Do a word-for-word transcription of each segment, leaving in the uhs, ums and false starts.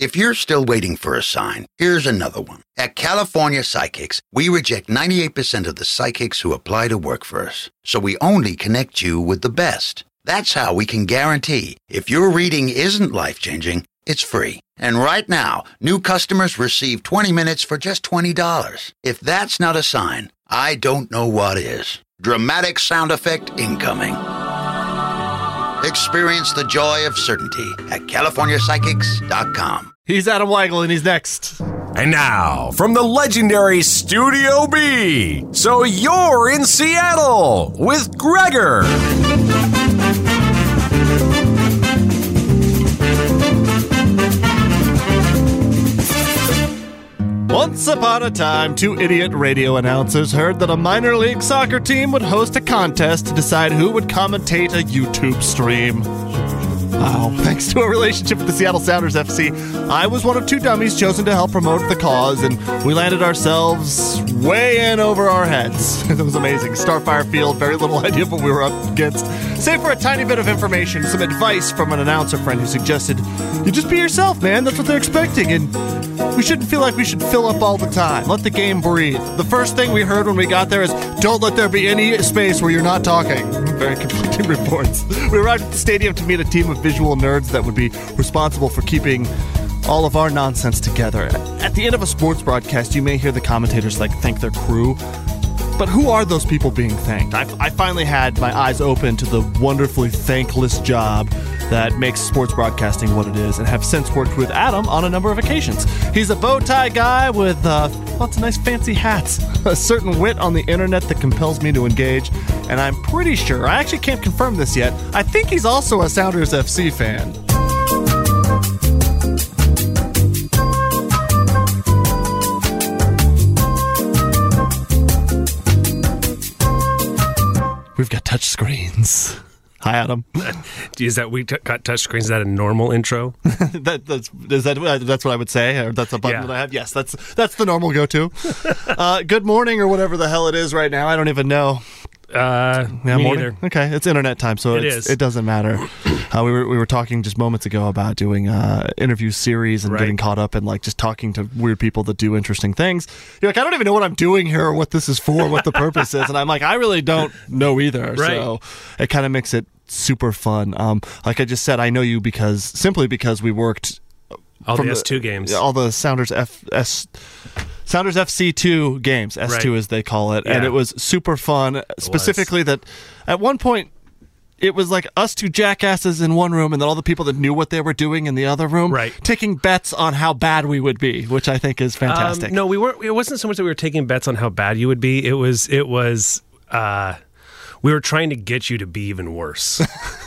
If you're still waiting for a sign, here's another one. At California Psychics, we reject ninety-eight percent of the psychics who apply to work for us. So we only connect you with the best. That's how we can guarantee if your reading isn't life-changing, it's free. And right now, new customers receive twenty minutes for just twenty dollars. If that's not a sign, I don't know what is. Dramatic sound effect incoming. Experience the joy of certainty at California Psychics dot com. He's Adam Weigel, and he's next. And now, from the legendary Studio B, so you're in Seattle with Gregor. Once upon a time, two idiot radio announcers heard that a minor league soccer team would host a contest to decide who would commentate a YouTube stream. Wow. Thanks to a relationship with the Seattle Sounders F C, I was one of two dummies chosen to help promote the cause, and we landed ourselves way in over our heads. It was amazing. Starfire Field, very little idea of what we were up against, save for a tiny bit of information, some advice from an announcer friend who suggested, you just be yourself, man. That's what they're expecting, and we shouldn't feel like we should fill up all the time. Let the game breathe. The first thing we heard when we got there is, don't let there be any space where you're not talking. Very conflicting reports. We arrived at the stadium to meet a team of visual nerds that would be responsible for keeping all of our nonsense together. At the end of a sports broadcast, you may hear the commentators like thank their crew. But who are those people being thanked? I, I finally had my eyes open to the wonderfully thankless job that makes sports broadcasting what it is, and have since worked with Adam on a number of occasions. He's a bow tie guy with uh, lots of nice fancy hats, a certain wit on the internet that compels me to engage, and I'm pretty sure, I actually can't confirm this yet, I think he's also a Sounders F C fan. We've got touch screens. Hi, Adam. Is that we t- got touch screens? Is that a normal intro? that, that's is that uh, that's what I would say, or that's a button Yeah. that I have. Yes, that's that's the normal go-to. uh, good morning, or whatever the hell it is right now. I don't even know. Uh, Yeah, me morning. either. Okay, it's internet time, so It it's, is. it doesn't matter. Uh, we were we were talking just moments ago about doing uh, interview series and Right. getting caught up in like just talking to weird people that do interesting things. You're like, I don't even know what I'm doing here, or what this is for, what the purpose is, and I'm like, I really don't know either. Right. So it kind of makes it super fun. Um, like I just said, I know you because simply because we worked All from the S two games. all the Sounders F S. Sounders F C two games, S two Right. as they call it, and Yeah. it was super fun, specifically that at one point it was like us two jackasses in one room and then all the people that knew what they were doing in the other room, Right. taking bets on how bad we would be, which I think is fantastic. Um, no, we weren't. It wasn't so much that we were taking bets on how bad you would be. It was. It was. Uh, we were trying to get you to be even worse.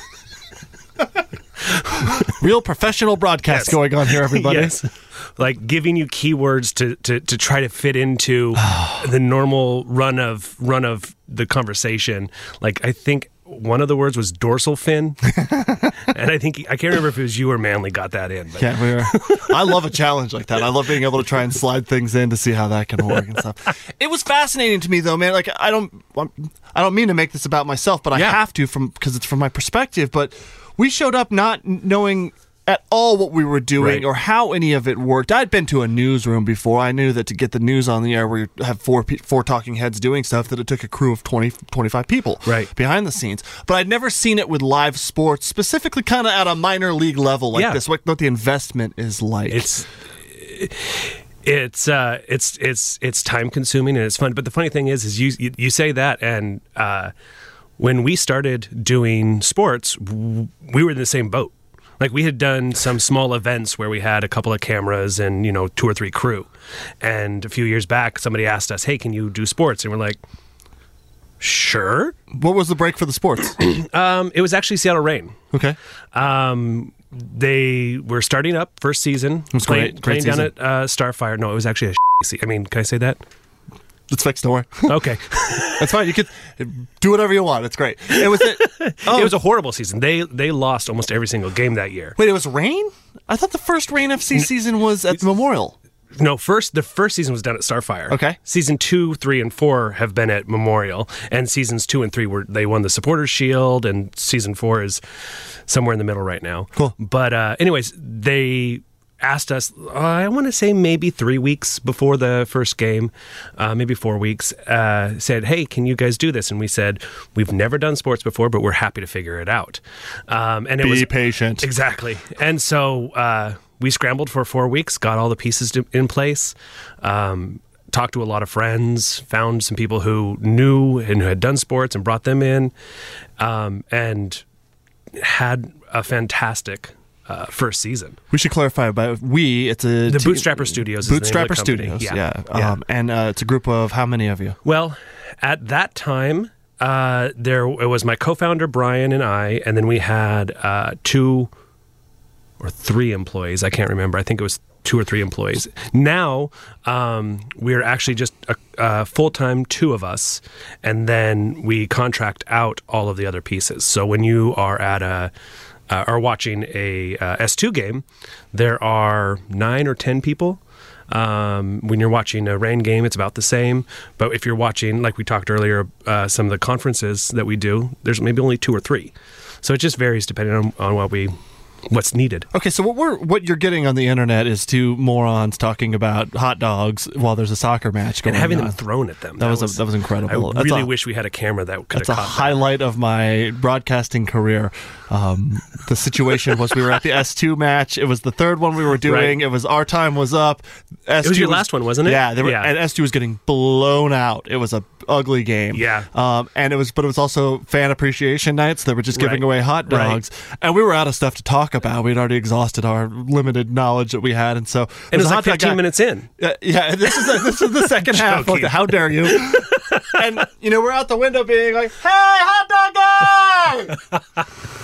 Real professional broadcast Yes. going on here, everybody. Yes. Like giving you keywords to, to, to try to fit into the normal run of run of the conversation. Like I think one of the words was dorsal fin, and I think I can't remember if it was you or Manley got that in. But. Yeah, we were. I love a challenge like that. I love being able to try and slide things in to see how that can work and stuff. It was fascinating to me, though, man. Like I don't, I don't mean to make this about myself, but I Yeah. have to from because it's from my perspective. But we showed up not knowing at all what we were doing Right. or how any of it worked. I'd been to a newsroom before. I knew that to get the news on the air where you have four pe- four talking heads doing stuff, that it took a crew of twenty, twenty-five people Right. behind the scenes. But I'd never seen it with live sports, specifically kind of at a minor league level like Yeah. this, what, what the investment is like. It's it's uh, it's it's it's time consuming and it's fun. But the funny thing is, is you you, you say that, and uh, when we started doing sports, w- we were in the same boat. Like we had done some small events where we had a couple of cameras and, you know, two or three crew. And a few years back, somebody asked us, hey, can you do sports? And we're like, sure. What was the break for the sports? Um, it was actually Seattle Reign. Okay. Um, they were starting up first season, was playing, great. Great playing down season. at uh, Starfire. No, it was actually a season. I mean, can I say that? It's fixed, don't worry. Okay. That's fine. You could do whatever you want. It's great. It was it. Oh, It was a horrible season. They they lost almost every single game that year. wait, it was Rain? I thought the first Rain F C season was at the Memorial. No, first the first season was done at Starfire. Okay. Season two, three, and four have been at Memorial, and seasons two and three were they won the Supporters Shield, and season four is somewhere in the middle right now. Cool. But uh, anyways, they asked us, uh, I want to say maybe three weeks before the first game, uh, maybe four weeks, uh, said, hey, can you guys do this? And we said, we've never done sports before, but we're happy to figure it out. Um, and it Be was patient. Exactly. And so uh, we scrambled for four weeks, got all the pieces to, in place, um, talked to a lot of friends, found some people who knew and who had done sports and brought them in, um, and had a fantastic Uh, first season. We should clarify about we. It's a the te- Bootstrapper Studios. Is Bootstrapper the name of the company. Studios. Yeah, Yeah, yeah. Um, and uh, it's a group of how many of you? Well, at that time, uh, there it was my co-founder Brian and I, and then we had uh, two or three employees. I can't remember. I think it was two or three employees. Now um, we're actually just a, a full-time two of us, and then we contract out all of the other pieces. So when you are at a Uh, are watching a uh, S two game, there are nine or ten people. Um, when you're watching a rain game, it's about the same. But if you're watching, like we talked earlier, uh, some of the conferences that we do, there's maybe only two or three. So it just varies depending on, on what we what's needed. Okay, so what we're what you're getting on the internet is two morons talking about hot dogs while there's a soccer match going And having on. them thrown at them. That, was, a, that was incredible. I That's really a, wish we had a camera that could That's have a caught that. highlight of my broadcasting career. Um, the situation was we were at the S two match. It was the third one we were doing. Right. It was our time was up. S two It was your last one, wasn't it? Yeah, they were, Yeah. and S two was getting blown out. It was a ugly game. Yeah. Um, and it was, but it was also fan appreciation nights. They were just giving Right. away hot dogs, Right. and we were out of stuff to talk about. We'd already exhausted our limited knowledge that we had, and so And it was a like hot dog fifteen guy- minutes in. uh, yeah, this is the, this is the second half. Joking. Of the, how dare you? And you know, we're out the window being like, "Hey, hot dog guy!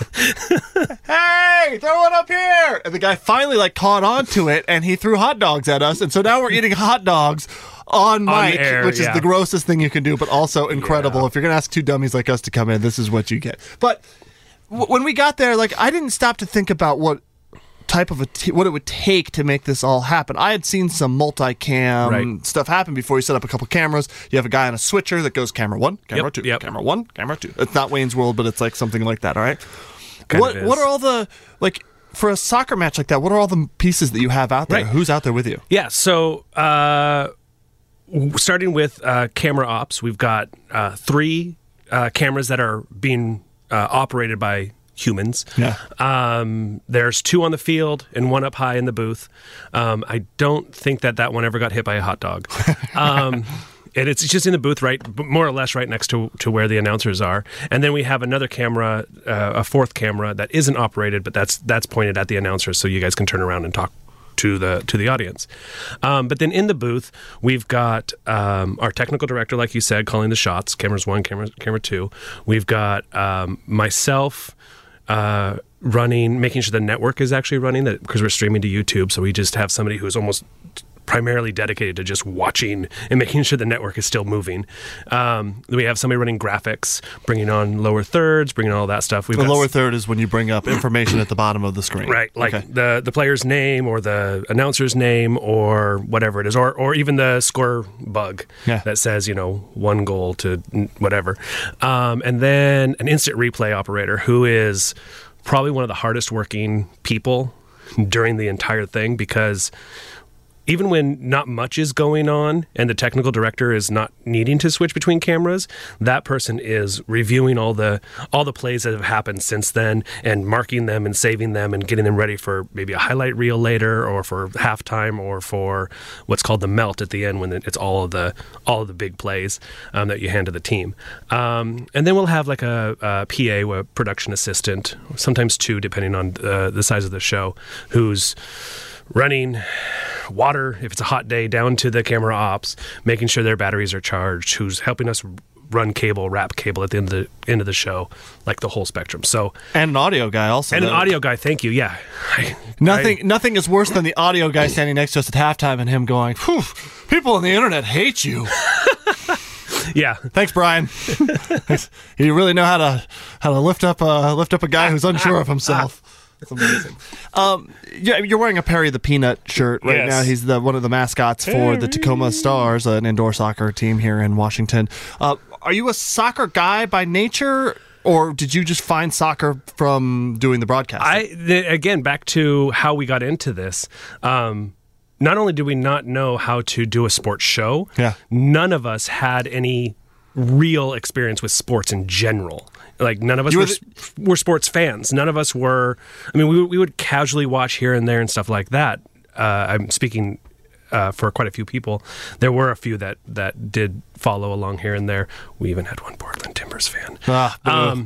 Hey, throw one up here!" And the guy finally like caught on to it, and he threw hot dogs at us. And so now we're eating hot dogs on mic, air, which is yeah. the grossest thing you can do, but also incredible. Yeah. If you're gonna ask two dummies like us to come in, this is what you get. But w- when we got there, like, I didn't stop to think about what type of a t- what it would take to make this all happen. I had seen some multicam Right. stuff happen before. You set up a couple cameras. You have a guy on a switcher that goes camera one, camera Yep, two, yep. camera one, camera two. It's not Wayne's World, but it's like something like that. All right. Kind what of is. what are all the like for a soccer match like that? What are all the pieces that you have out there? Right. Who's out there with you? Yeah, so uh, w- starting with uh, camera ops, we've got uh, three uh, cameras that are being uh, operated by humans. Yeah. Um, there's two on the field and one up high in the booth. Um, I don't think that that one ever got hit by a hot dog. Um, and it's just in the booth, right, more or less right next to, to where the announcers are. And then we have another camera, uh, a fourth camera that isn't operated, but that's that's pointed at the announcers, so you guys can turn around and talk to the to the audience. Um, but then in the booth, we've got um, our technical director, like you said, calling the shots. Cameras one, camera camera two. We've got um, myself uh, running, making sure the network is actually running, that because we're streaming to YouTube. So we just have somebody who's almost primarily dedicated to just watching and making sure the network is still moving. Um, we have somebody running graphics, bringing on lower thirds, bringing all that stuff. We've The got lower third is when you bring up information at the bottom of the screen. Right, like Okay. the the player's name or the announcer's name or whatever it is, or or even the score bug Yeah. that says, you know, one goal to n- whatever. Um, and then an instant replay operator who is probably one of the hardest working people during the entire thing, because even when not much is going on and the technical director is not needing to switch between cameras, that person is reviewing all the all the plays that have happened since then and marking them and saving them and getting them ready for maybe a highlight reel later, or for halftime, or for what's called the melt at the end, when it's all of the all of the big plays um, that you hand to the team. Um, and then we'll have like a, a P A, a production assistant, sometimes two, depending on uh, the size of the show, who's running water, if it's a hot day, down to the camera ops, making sure their batteries are charged, who's helping us run cable, wrap cable at the end of the end of the show, like the whole spectrum. So And an audio guy also. and an though. audio guy, thank you. Yeah. I- Nothing nothing is worse than the audio guy standing next to us at halftime and him going, "Phew, people on the internet hate you." I- yeah. Thanks, Brian. You really know how to how to lift up a lift up a guy who's unsure of himself. It's amazing. Um, yeah, you're wearing a Perry the Peanut shirt right Yes. now. He's the one of the mascots for the Tacoma Stars, an indoor soccer team here in Washington. Uh, are you a soccer guy by nature? Or did you just find soccer from doing the broadcast? I th- again back to how we got into this. Um, not only did we not know how to do a sports show, yeah. none of us had any real experience with sports in general. Like none of us You were, were, the- were sports fans. None of us were. I mean, we we would casually watch here and there and stuff like that. Uh, I'm speaking uh, for quite a few people. There were a few that that did follow along here and there. We even had one Portland Timbers fan. Ah, um,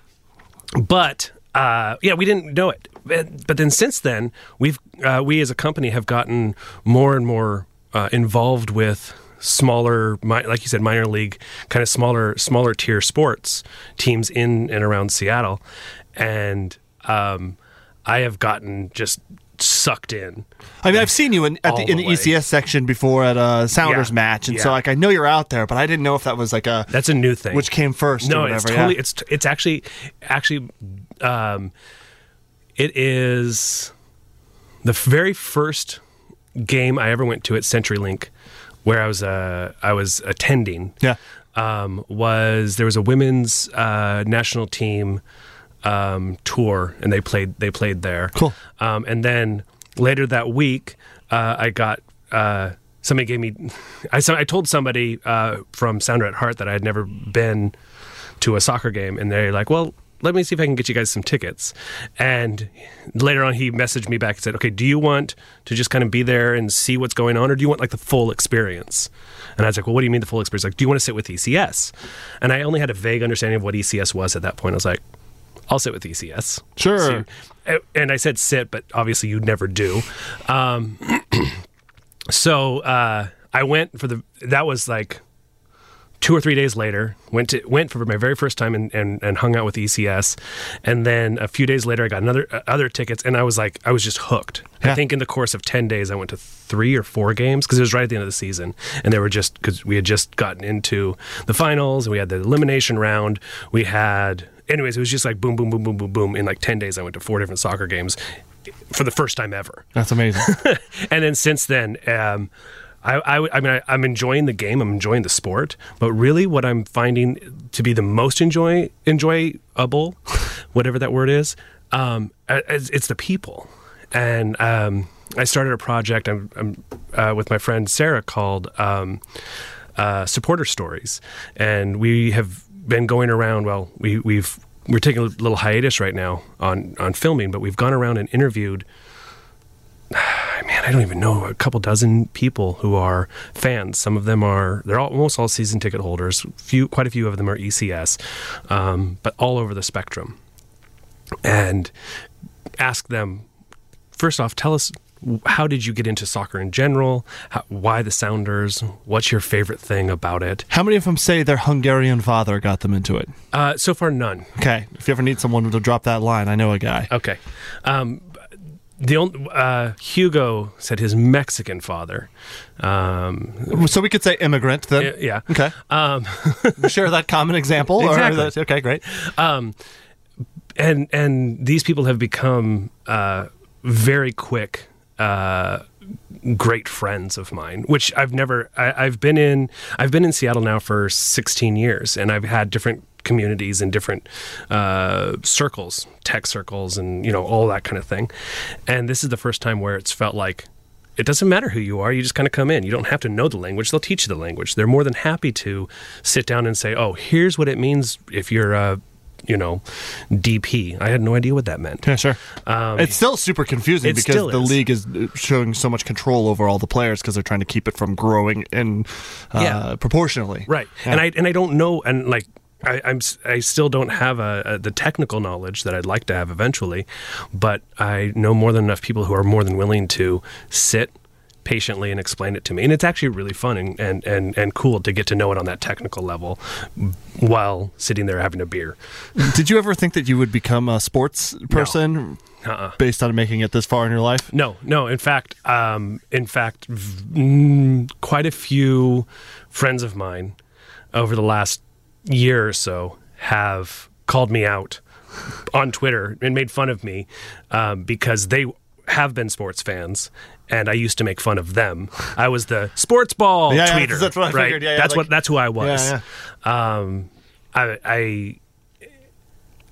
but uh, yeah, we didn't know it. But, but then since then, we've uh, we as a company have gotten more and more uh, involved with smaller, mi- like you said, minor league, kind of smaller, smaller tier sports teams in and around Seattle, and um, I have gotten just sucked in. I mean, I've seen you in at All the, in the the E C S section before at a Sounders Yeah. match, and Yeah. so like I know you're out there, but I didn't know if that was like a That's a new thing. which came first. No, or whatever. it's totally. yeah. It's it's actually actually. Um, it is the very first game I ever went to at CenturyLink, where I was uh, I was attending. Yeah. Um, was there was a women's uh, national team um, tour, and they played they played there. Cool. Um, and then later that week, uh, I got. Uh, Somebody gave me, I, so I told somebody uh, from Sounder at Heart that I had never been to a soccer game, and they're like, well, let me see if I can get you guys some tickets. And later on, he messaged me back and said, okay, do you want to just kind of be there and see what's going on, or do you want like the full experience? And I was like, well, what do you mean the full experience? Like, do you want to sit with E C S? And I only had a vague understanding of what E C S was at that point. I was like, I'll sit with E C S. Sure. So, and I said sit, but obviously you'd never do. Um, So uh, I went for the. That was like two or three days later. Went to went for my very first time and, and, and hung out with E C S, and then a few days later I got another uh, other tickets, and I was like I was just hooked. Yeah. I think in the course of ten days I went to three or four games because it was right at the end of the season, and they were just because we had just gotten into the finals and we had the elimination round. We had anyways. It was just like boom, boom, boom, boom, boom, boom. In like ten days I went to four different soccer games for the first time ever. That's amazing. And then since then, um, I, I, I mean, I, I'm enjoying the game. I'm enjoying the sport. But really, what I'm finding to be the most enjoy enjoyable, whatever that word is, um, it's, it's the people. And um, I started a project I'm, I'm uh, with my friend Sarah called um, uh, Supporter Stories, and we have been going around. Well, we, we've we're taking a little hiatus right now on, on filming, but we've gone around and interviewed, man, I don't even know, a couple dozen people who are fans. Some of them are, they're all, almost all season ticket holders. Few, quite a few of them are E C S, um, but all over the spectrum. And ask them, first off, tell us, how did you get into soccer in general? How, why the Sounders? What's your favorite thing about it? How many of them say their Hungarian father got them into it? Uh, so far, none. Okay. If you ever need someone to drop that line, I know a guy. Okay. Um, the only, uh, Hugo said his Mexican father. Um, So we could say immigrant then. yeah. Okay. Um, We share that common example. or Exactly. that's- okay, great. um, and and these people have become uh, very quick. Uh, great friends of mine, which I've never. I, I've been in. I've been in Seattle now for sixteen years, and I've had different communities and different uh, circles, tech circles, and you know all that kind of thing. And this is the first time where it's felt like it doesn't matter who you are. You just kind of come in. You don't have to know the language. They'll teach you the language. They're more than happy to sit down and say, "Oh, here's what it means if you're a." You know, D P. I had no idea what that meant. Yeah, sure. Um, It's still super confusing it because still the is. league is showing so much control over all the players because they're trying to keep it from growing in uh, Yeah. proportionally. Right, Yeah. and I and I don't know, and like I, I'm s- I still don't have a, a the technical knowledge that I'd like to have eventually, but I know more than enough people who are more than willing to sit patiently and explain it to me, and it's actually really fun and and and, and cool to get to know it on that technical level while sitting there having a beer. Did you ever think that you would become a sports person Uh-uh. based on making it this far in your life? No, no. In fact, um, in fact, v- mm, quite a few friends of mine over the last year or so have called me out on Twitter and made fun of me um, because they have been sports fans, and I used to make fun of them. I was the sports ball Yeah, yeah, tweeter. that's what I right? figured. Yeah, yeah, that's like- what that's who I was. Yeah, Um, I, I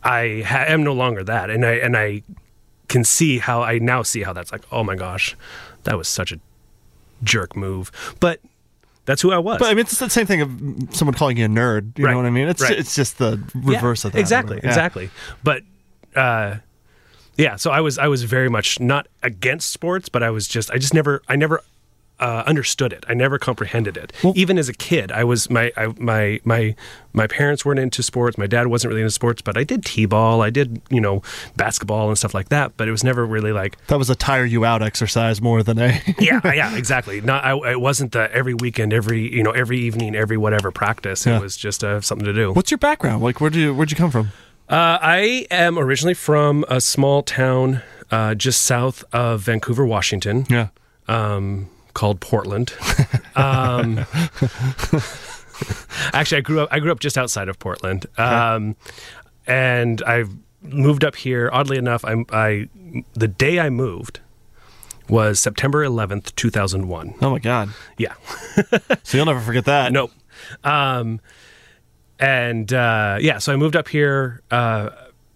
I ha- am no longer that, and I and I can see how I now see how that's like, oh my gosh, that was such a jerk move, but that's who I was. But I mean, it's the same thing of someone calling you a nerd. You Right. know what I mean? It's Right. it's just the reverse yeah, of that. Exactly, Yeah. exactly. But uh, yeah, so I was I was very much not against sports, but I was just I just never I never uh, understood it. I never comprehended it. Well- Even as a kid, I was my I, my my my parents weren't into sports. My dad wasn't really into sports, but I did t-ball. I did you know basketball and stuff like that. But it was never really like That was a tire you out exercise more than a. yeah, yeah, exactly. Not, I, it wasn't the every weekend, every you know, every evening, every whatever practice. It Yeah. was just uh, something to do. What's your background? Like, where'd you where'd you come from? Uh, I am originally from a small town uh, just south of Vancouver, Washington, Yeah. um, called Portland. Um, actually, I grew up. I grew up just outside of Portland, um, and I moved up here. Oddly enough, I, I the day I moved was September eleventh, two thousand one. Oh my God. Yeah. So you'll never forget that. Nope. Um, and uh, yeah, so I moved up here, uh,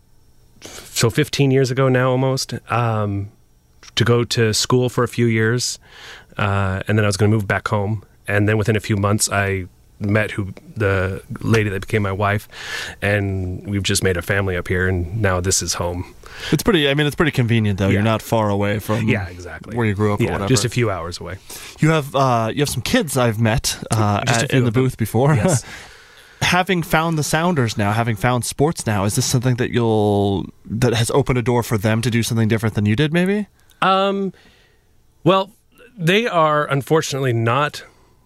so fifteen years ago now almost, um, to go to school for a few years. Uh, and then I was going to move back home. And then within a few months, I met who the lady that became my wife. And we've just made a family up here. And now this is home. It's pretty. I mean, it's pretty convenient though. Yeah. You're not far away from Yeah, exactly. where you grew up or Yeah, whatever. just a few hours away. You have uh, you have some kids I've met uh, Just a at, few in the of them. booth before. Yes. Having found the Sounders now, having found sports now, is this something that you'll that has opened a door for them to do something different than you did? Maybe. Um, well, they are unfortunately not.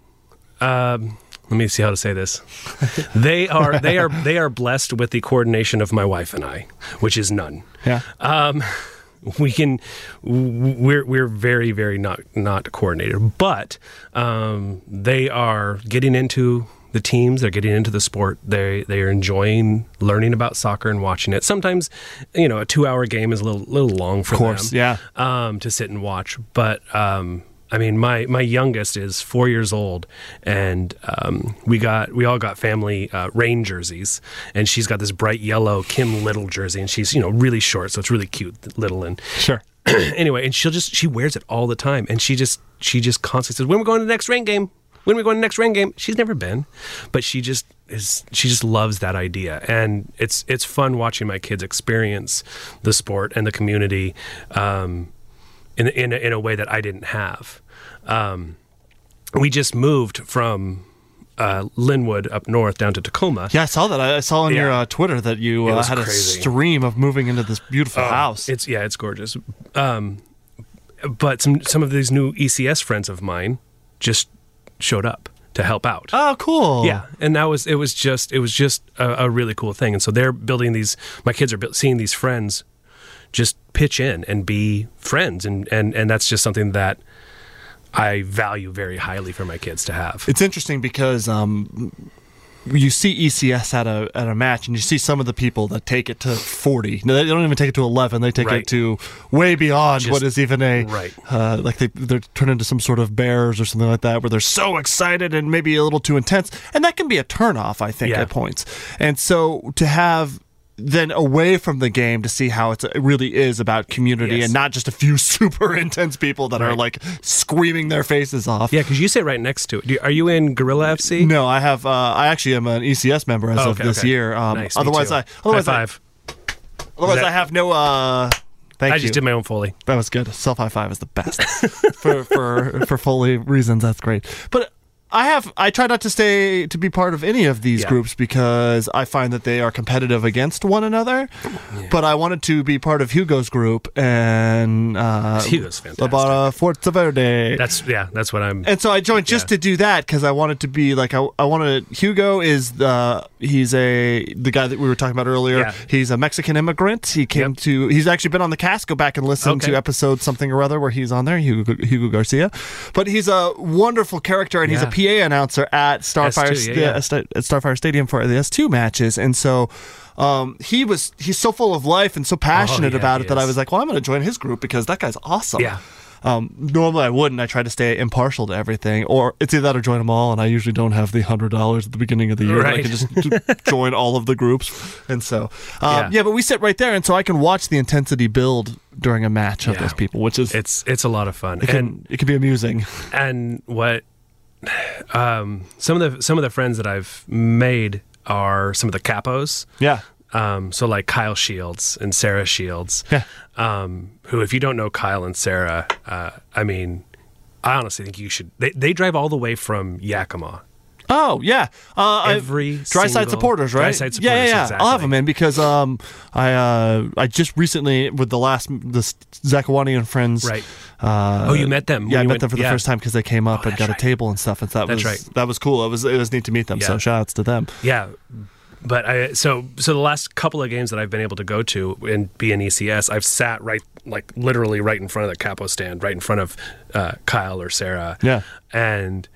Um, let me see how to say this. They are they are they are blessed with the coordination of my wife and I, which is none. Yeah. Um, we can we're we're very very not not coordinated, but um, they are getting into the teams. They're getting into the sport. They they are enjoying learning about soccer and watching it. Sometimes, you know, a two hour game is a little little long for Of course, them. yeah. Um, to sit and watch, but. Um, I mean, my, my youngest is four years old, and um, we got we all got family uh, rain jerseys, and she's got this bright yellow Kim Little jersey, and she's you know really short, so it's really cute, little, and Sure. anyway, and she'll just she wears it all the time, and she just she just constantly says, "When are we going to the next rain game? When are we going to the next rain game?" She's never been, but she just is she just loves that idea, and it's it's fun watching my kids experience the sport and the community. Um, In in a, in a way that I didn't have. Um, we just moved from uh, Linwood up north down to Tacoma. Yeah, I saw that. I I saw on Yeah. your uh, Twitter that you It uh, was had crazy. a stream of moving into this beautiful Oh, house. It's yeah, it's gorgeous. Um, but some some of these new E C S friends of mine just showed up to help out. Oh, cool. Yeah, and that was it was just it was just a, a really cool thing. And so they're building these. My kids are build, seeing these friends just pitch in and be friends, and, and, and that's just something that I value very highly for my kids to have. It's interesting because um, you see E C S at a at a match, and you see some of the people that take it to forty. No, they don't even take it to eleven. They take Right. it to way beyond Just- what is even a right. uh, like they they're turned into some sort of bears or something like that, where they're so excited and maybe a little too intense, and that can be a turnoff, I think, Yeah. at points. And so to have then away from the game to see how it's, it really is about community Yes. and not just a few super intense people that are Right. like screaming their faces off. Yeah, because you sit right next to it. Do you, are you in Gorilla F C? No, I have. Uh, I actually am an E C S member as Oh, of okay, this okay. year. Um, Nice, me otherwise, too. I otherwise High I, five. otherwise that- I have no. Uh, thank I you. just did my own Foley. That was good. Self high five is the best for for for Foley reasons. That's great. But I have. I try not to stay to be part of any of these Yeah. groups because I find that they are competitive against one another. But I wanted to be part of Hugo's group and uh, Hugo's fantastic. La Barra Forza Verde. That's yeah. That's what I'm. And so I joined just Yeah. to do that because I wanted to be like I, I wanted. Hugo is the he's a the guy that we were talking about earlier. Yeah. He's a Mexican immigrant. He came Yep. to. He's actually been on the cast. Go back and listen Okay. to episode something or other where he's on there. Hugo, Hugo Garcia, but he's a wonderful character and he's a Yeah. P A announcer at Starfire S two, yeah, yeah. Sta- at Starfire Stadium for the S two matches, and so. Um, he was he's so full of life and so passionate yeah, about he it that I is. was like, well, I'm going to join his group because that guy's awesome. Yeah. Um, normally I wouldn't. I try to stay impartial to everything, or it's either that or join them all, and I usually don't have the hundred dollars at the beginning of the year. Right. I can just join all of the groups, and so um, Yeah. yeah. But we sit right there, and so I can watch the intensity build during a match of Yeah. those people, which is It's it's a lot of fun. it can and it can be amusing. and what um, some of the some of the friends that I've made are some of the capos. Yeah. Um, so like Kyle Shields and Sarah Shields, Yeah. um, who, if you don't know Kyle and Sarah, uh, I mean, I honestly think you should. They, they drive all the way from Yakima. Oh yeah, uh, Every dry side single- supporters, right? Dry side Yeah, yeah, supporters, yeah. exactly. I'll have them in because um, I uh, I just recently with the last the Zakawani and friends. Right. Uh, Oh, you met them Yeah, when I you met went- them for the yeah. first time because they came up Oh, and that's got right. a table and stuff, and that That's was right. that was cool. It was it was neat to meet them. So Yeah. shout outs to them. Yeah. But I so so the last couple of games that I've been able to go to and be in E C S, I've sat right like literally right in front of the capo stand, right in front of uh, Kyle or Sarah. Yeah. And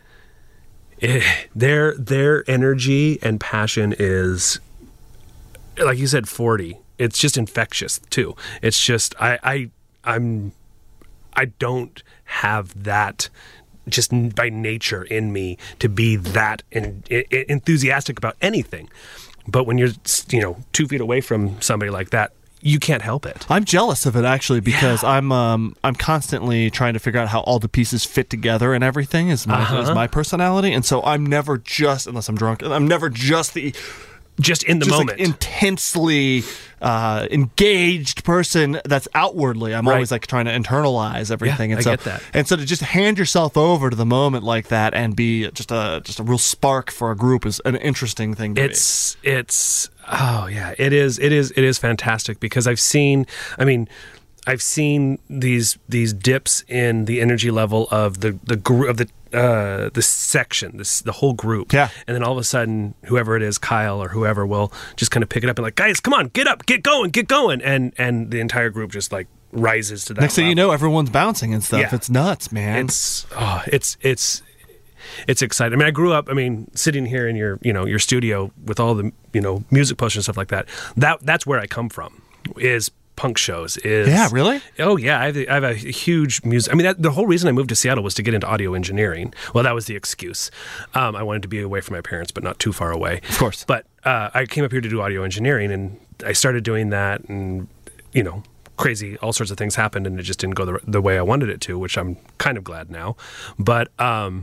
it, their their energy and passion is, like you said, forty. It's just infectious too. It's just I I I'm I don't have that just by nature in me to be that in, in, enthusiastic about anything. But when you're, you know, two feet away from somebody like that, you can't help it. I'm jealous of it actually because Yeah. I'm um I'm constantly trying to figure out how all the pieces fit together and everything is my Uh-huh. is my personality, and so I'm never just unless I'm drunk. I'm never just the Just in the just moment. like intensely uh, engaged person that's outwardly. I'm Right. always like trying to internalize everything. Yeah, and I so, get that. And so to just hand yourself over to the moment like that and be just a just a real spark for a group is an interesting thing to it's it's oh yeah, it is it is it is fantastic because I've seen I mean I've seen these these dips in the energy level of the the group of the uh, the section, this the whole group, Yeah. and then all of a sudden, whoever it is, Kyle or whoever, will just kind of pick it up and like, guys, come on, get up, get going, get going, and and the entire group just like rises to that. Next thing you level. know, everyone's bouncing and stuff. Yeah. It's nuts, man. It's oh, it's it's it's exciting. I mean, I grew up. I mean, sitting here in your you know your studio with all the you know music posters and stuff like that. That that's where I come from. Is punk shows is Yeah, really? Oh yeah, I have, I have a huge music. I mean, that, the whole reason I moved to Seattle was to get into audio engineering. Well, that was the excuse. Um, I wanted to be away from my parents, but not too far away. Of course. But uh, I came up here to do audio engineering, and I started doing that, and you know, crazy, all sorts of things happened, and it just didn't go the, the way I wanted it to, which I'm kind of glad now. But um,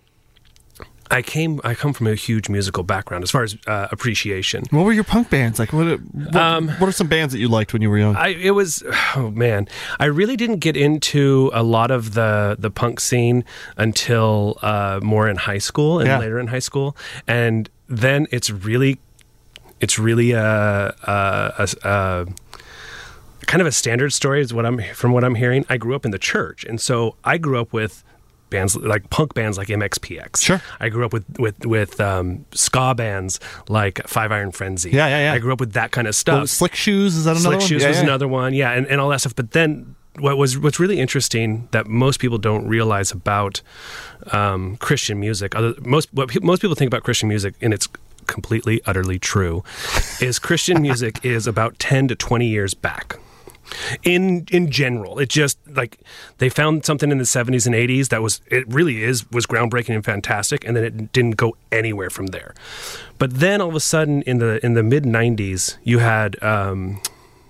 I came, I come from a huge musical background as far as uh, appreciation. What were your punk bands like? What what, Um, what are some bands that you liked when you were young? I it was oh man, I really didn't get into a lot of the the punk scene until uh, more in high school and Yeah. later in high school, and then it's really it's really a, a, a, a kind of a standard story is what I'm from what I'm hearing. I grew up in the church, and so I grew up with bands like punk bands like M X P X. Sure. I grew up with with with um, ska bands like Five Iron Frenzy. Yeah, yeah, yeah. I grew up with that kind of What stuff. was Slick Shoes, is that another Slick one? Shoes Yeah, was yeah. another one, yeah, and, and all that stuff. But then what was what's really interesting that most people don't realize about um, Christian music, other most what pe- most people think about Christian music, and it's completely utterly true, is Christian music is about ten to twenty years back. In in general, it just like they found something in the seventies and eighties that was it really is was groundbreaking and fantastic, and then it didn't go anywhere from there. But then all of a sudden in the in the mid nineties, you had um,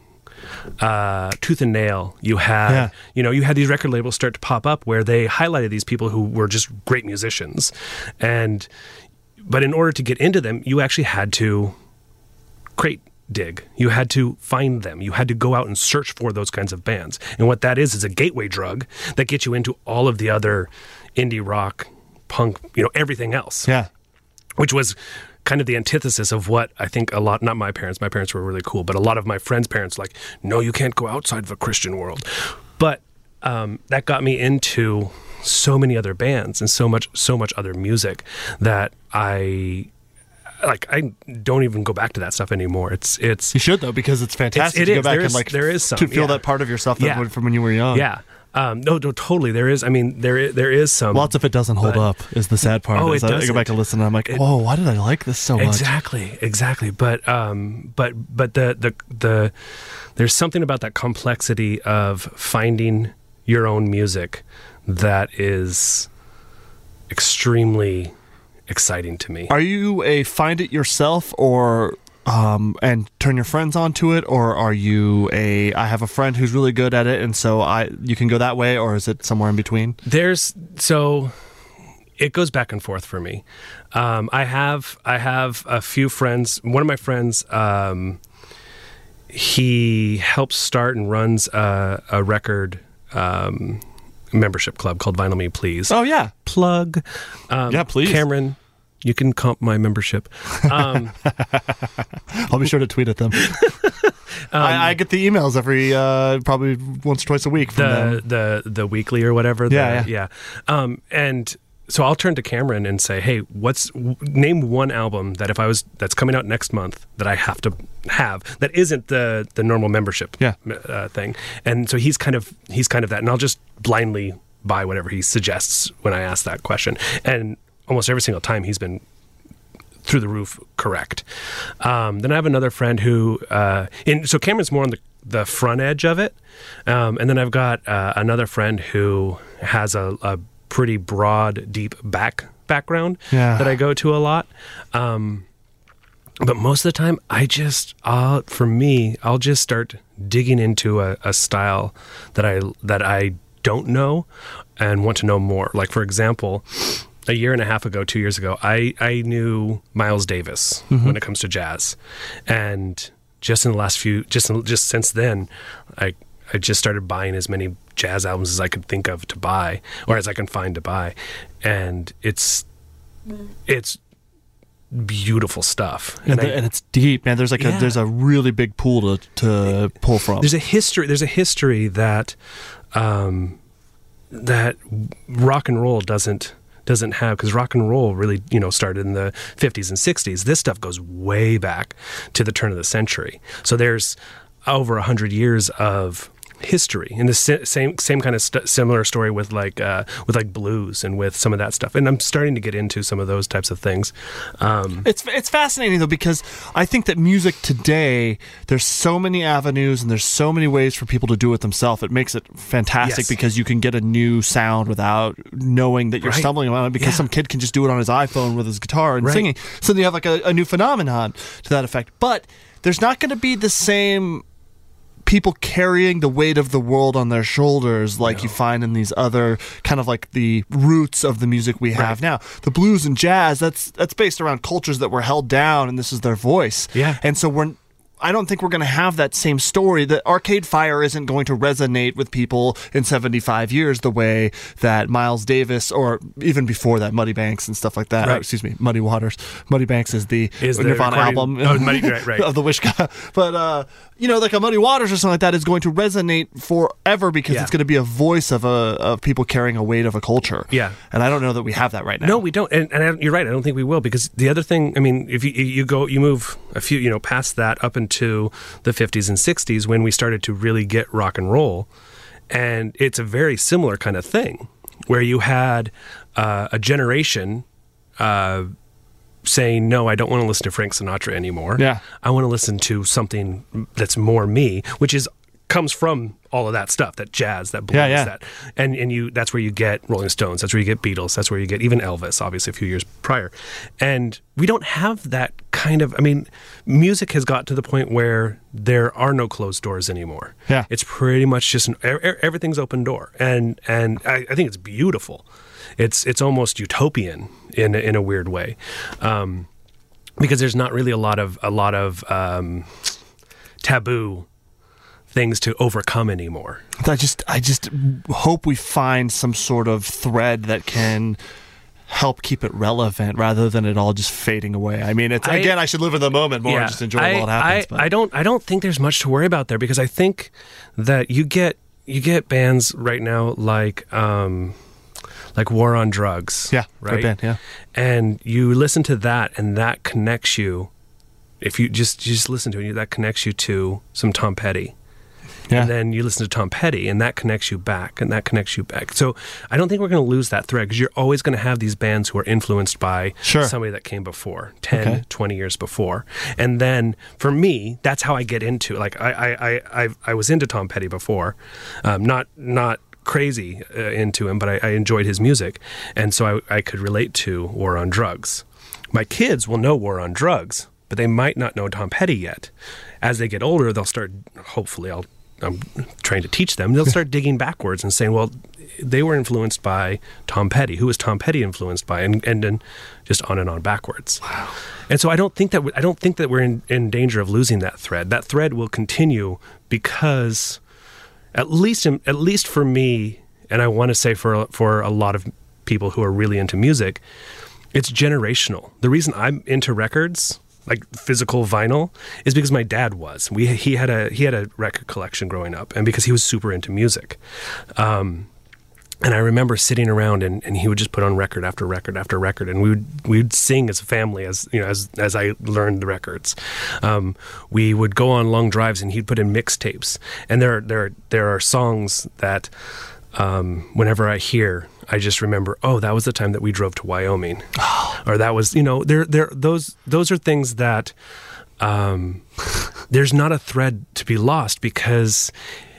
uh, Tooth and Nail. You had Yeah. you know you had these record labels start to pop up where they highlighted these people who were just great musicians, and but in order to get into them, you actually had to crate dig. You had to find them. You had to go out and search for those kinds of bands. And what that is is a gateway drug that gets you into all of the other indie rock, punk, you know, everything else. Yeah. Which was kind of the antithesis of what I think a lot, not my parents, my parents were really cool, but a lot of my friends' parents like, no, you can't go outside of a Christian world. But um, that got me into so many other bands and so much, so much other music that I... Like I don't even go back to that stuff anymore. It's it's You should though, because it's fantastic It's- it to go is. back There and is- like there is some, to feel yeah. that part of yourself that Yeah. would- from when you were young. yeah. Um, no, no, totally. There is. I mean, there is, there is some. Lots of it doesn't hold But- up is the sad part. Oh, is it I, I go doesn't. back and listen and I'm like, It- whoa, why did I like this so much? Exactly, exactly. But um, but but the the the there's something about that complexity of finding your own music that is extremely exciting to me. Are you a find it yourself or um, and turn your friends onto it, or are you a I have a friend who's really good at it and so I you can go that way, or is it somewhere in between? There's so it goes back and forth for me. Um, I have I have a few friends. One of my friends, um, he helps start and runs a, a record um, membership club called Vinyl Me Please. Oh yeah, plug. Um, yeah, please, Cameron. You can comp my membership. Um, I'll be sure to tweet at them. um, I, I get the emails every uh, probably once or twice a week from the, them. The the weekly or whatever. Yeah, the, yeah. yeah. Um, and so I'll turn to Cameron and say, "Hey, what's name one album that if I was that's coming out next month that I have to have that isn't the the normal membership yeah. uh, thing." And so he's kind of he's kind of that, and I'll just blindly buy whatever he suggests when I ask that question. And almost every single time he's been through the roof correct. Um, then I have another friend who, uh, in, so Cameron's more on the, the front edge of it. Um, and then I've got uh, another friend who has a, a pretty broad, deep back background yeah. that I go to a lot. Um, but most of the time I just, I'll, for me, I'll just start digging into a, a style that I, that I don't know and want to know more. Like, for example, a year and a half ago, two years ago, I, I knew Miles Davis mm-hmm. when it comes to jazz. And just in the last few, just just since then, I I just started buying as many jazz albums as I could think of to buy, or as I can find to buy. And it's it's beautiful stuff. And, and, the, I, and it's deep, man. There's like yeah. a there's a really big pool to, to pull from. There's a history there's a history that um, that rock and roll doesn't doesn't have, because rock and roll really, you know, started in the fifties and sixties. This stuff goes way back to the turn of the century. So there's over a hundred years of history, and the same same kind of st- similar story with like uh, with like blues and with some of that stuff. And I'm starting to get into some of those types of things. Um, it's it's fascinating though, because I think that music today, there's so many avenues and there's so many ways for people to do it themselves. It makes it fantastic yes. because you can get a new sound without knowing that you're right. stumbling on it, because yeah. some kid can just do it on his iPhone with his guitar and right. singing. So then you have like a, a new phenomenon to that effect. But there's not going to be the same people carrying the weight of the world on their shoulders like no. you find in these other kind of like the roots of the music we have right. now. The blues and jazz, that's that's based around cultures that were held down, and this is their voice. Yeah. And so we're I don't think we're going to have that same story. That Arcade Fire isn't going to resonate with people in seventy-five years the way that Miles Davis, or even before that, Muddy Banks and stuff like that. Right. Oh, excuse me, Muddy Waters. Muddy Banks is the is Nirvana the album oh, Muddy, right, right. of the Wishka. But, uh, you know, like a Muddy Waters or something like that is going to resonate forever because yeah. it's going to be a voice of a of people carrying a weight of a culture. Yeah. And I don't know that we have that right now. No, we don't. And, and I, you're right. I don't think we will, because the other thing, I mean, if you, you go, you move a few, you know, past that up into the fifties and sixties when we started to really get rock and roll, and it's a very similar kind of thing where you had uh, a generation uh, saying, no, I don't want to listen to Frank Sinatra anymore. Yeah. I want to listen to something that's more me, which is comes from all of that stuff, that jazz, that blues, yeah, yeah. that, and and you that's where you get Rolling Stones, that's where you get Beatles, that's where you get even Elvis, obviously a few years prior. And we don't have that kind of, I mean, music has got to the point where there are no closed doors anymore. Yeah. It's pretty much just, an, everything's open door. And and I, I think it's beautiful. It's it's almost utopian in, in a weird way. Um, because there's not really a lot of, a lot of um, taboo things to overcome anymore. I just I just hope we find some sort of thread that can help keep it relevant rather than it all just fading away. I mean, it's I, again, I should live in the moment more yeah, and just enjoy I, it while it happens. I, I don't I don't think there's much to worry about there, because I think that you get you get bands right now like um, like War on Drugs. Yeah, right. Great band, yeah. And you listen to that, and that connects you. If you just you just listen to it, that connects you to some Tom Petty. Yeah. And then you listen to Tom Petty, and that connects you back, and that connects you back. So I don't think we're going to lose that thread, because you're always going to have these bands who are influenced by sure. somebody that came before, ten, okay. twenty years before. And then for me, that's how I get into, like, I I, I, I was into Tom Petty before, um, not not crazy uh, into him, but I, I enjoyed his music, and so I, I could relate to War on Drugs. My kids will know War on Drugs, but they might not know Tom Petty yet. As they get older, they'll start, hopefully I'll, I'm trying to teach them, they'll start digging backwards and saying, well, they were influenced by Tom Petty. Who was Tom Petty influenced by? And and then just on and on backwards. Wow. And so I don't think that we, I don't think that we're in, in danger of losing that thread. That thread will continue because, at least in, at least for me, and I want to say for for a lot of people who are really into music, it's generational. The reason I'm into records, like physical vinyl, is because my dad was. We he had a he had a record collection growing up, and because he was super into music. Um, And I remember sitting around, and, and he would just put on record after record after record, and we would we would sing as a family as you know as as I learned the records. Um, we would go on long drives, and he'd put in mixtapes. And there there there are songs that um, whenever I hear, I just remember, oh, that was the time that we drove to Wyoming, or that was you know there there those those are things that um, there's not a thread to be lost because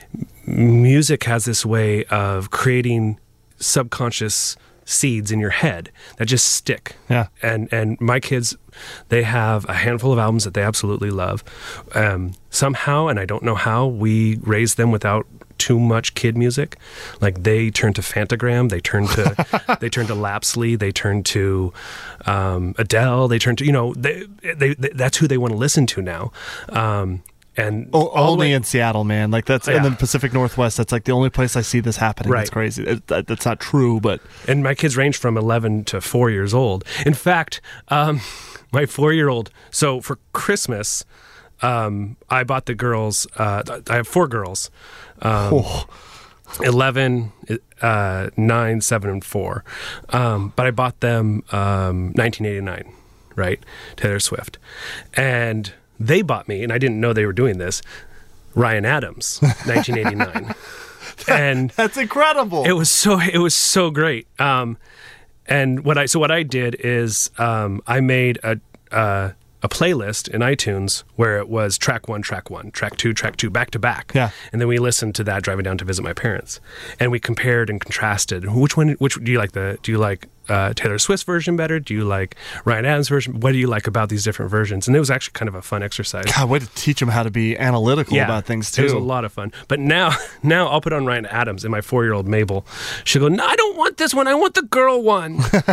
music has this way of creating subconscious seeds in your head that just stick. Yeah. And and my kids, they have a handful of albums that they absolutely love. Um, somehow, and I don't know how, we raised them without too much kid music. Like they turn to Fantagram, they turn to they turn to Lapsley, they turn to um, Adele, they turn to you know they, they, they that's who they want to listen to now. Um, And oh, only in Seattle, man. Like that's yeah. in the Pacific Northwest. That's like the only place I see this happening. Right. It's crazy. It, that, that's not true, but and my kids range from eleven to four years old. In fact, um, my four-year-old. So for Christmas, um, I bought the girls. Uh, I have four girls. Um, oh. eleven, uh, nine, seven, and four. Um, but I bought them um, nineteen eighty-nine, right? Taylor Swift, and they bought me, and I didn't know they were doing this, Ryan Adams, nineteen eighty-nine. And that's incredible. It was so it was so great. Um, and what I so what I did is um, I made a uh, a playlist in iTunes where it was track one, track one, track two, track two, back to back. Yeah. And then we listened to that driving down to visit my parents, and we compared and contrasted. Which one? Which do you like? The do you like uh, Taylor Swift's version better? Do you like Ryan Adams' version? What do you like about these different versions? And it was actually kind of a fun exercise. God, way to teach them how to be analytical yeah, about things too. It was a lot of fun. But now, now I'll put on Ryan Adams, and my four-year-old Mabel, she'll go, "No, I don't want this one. I want the girl one."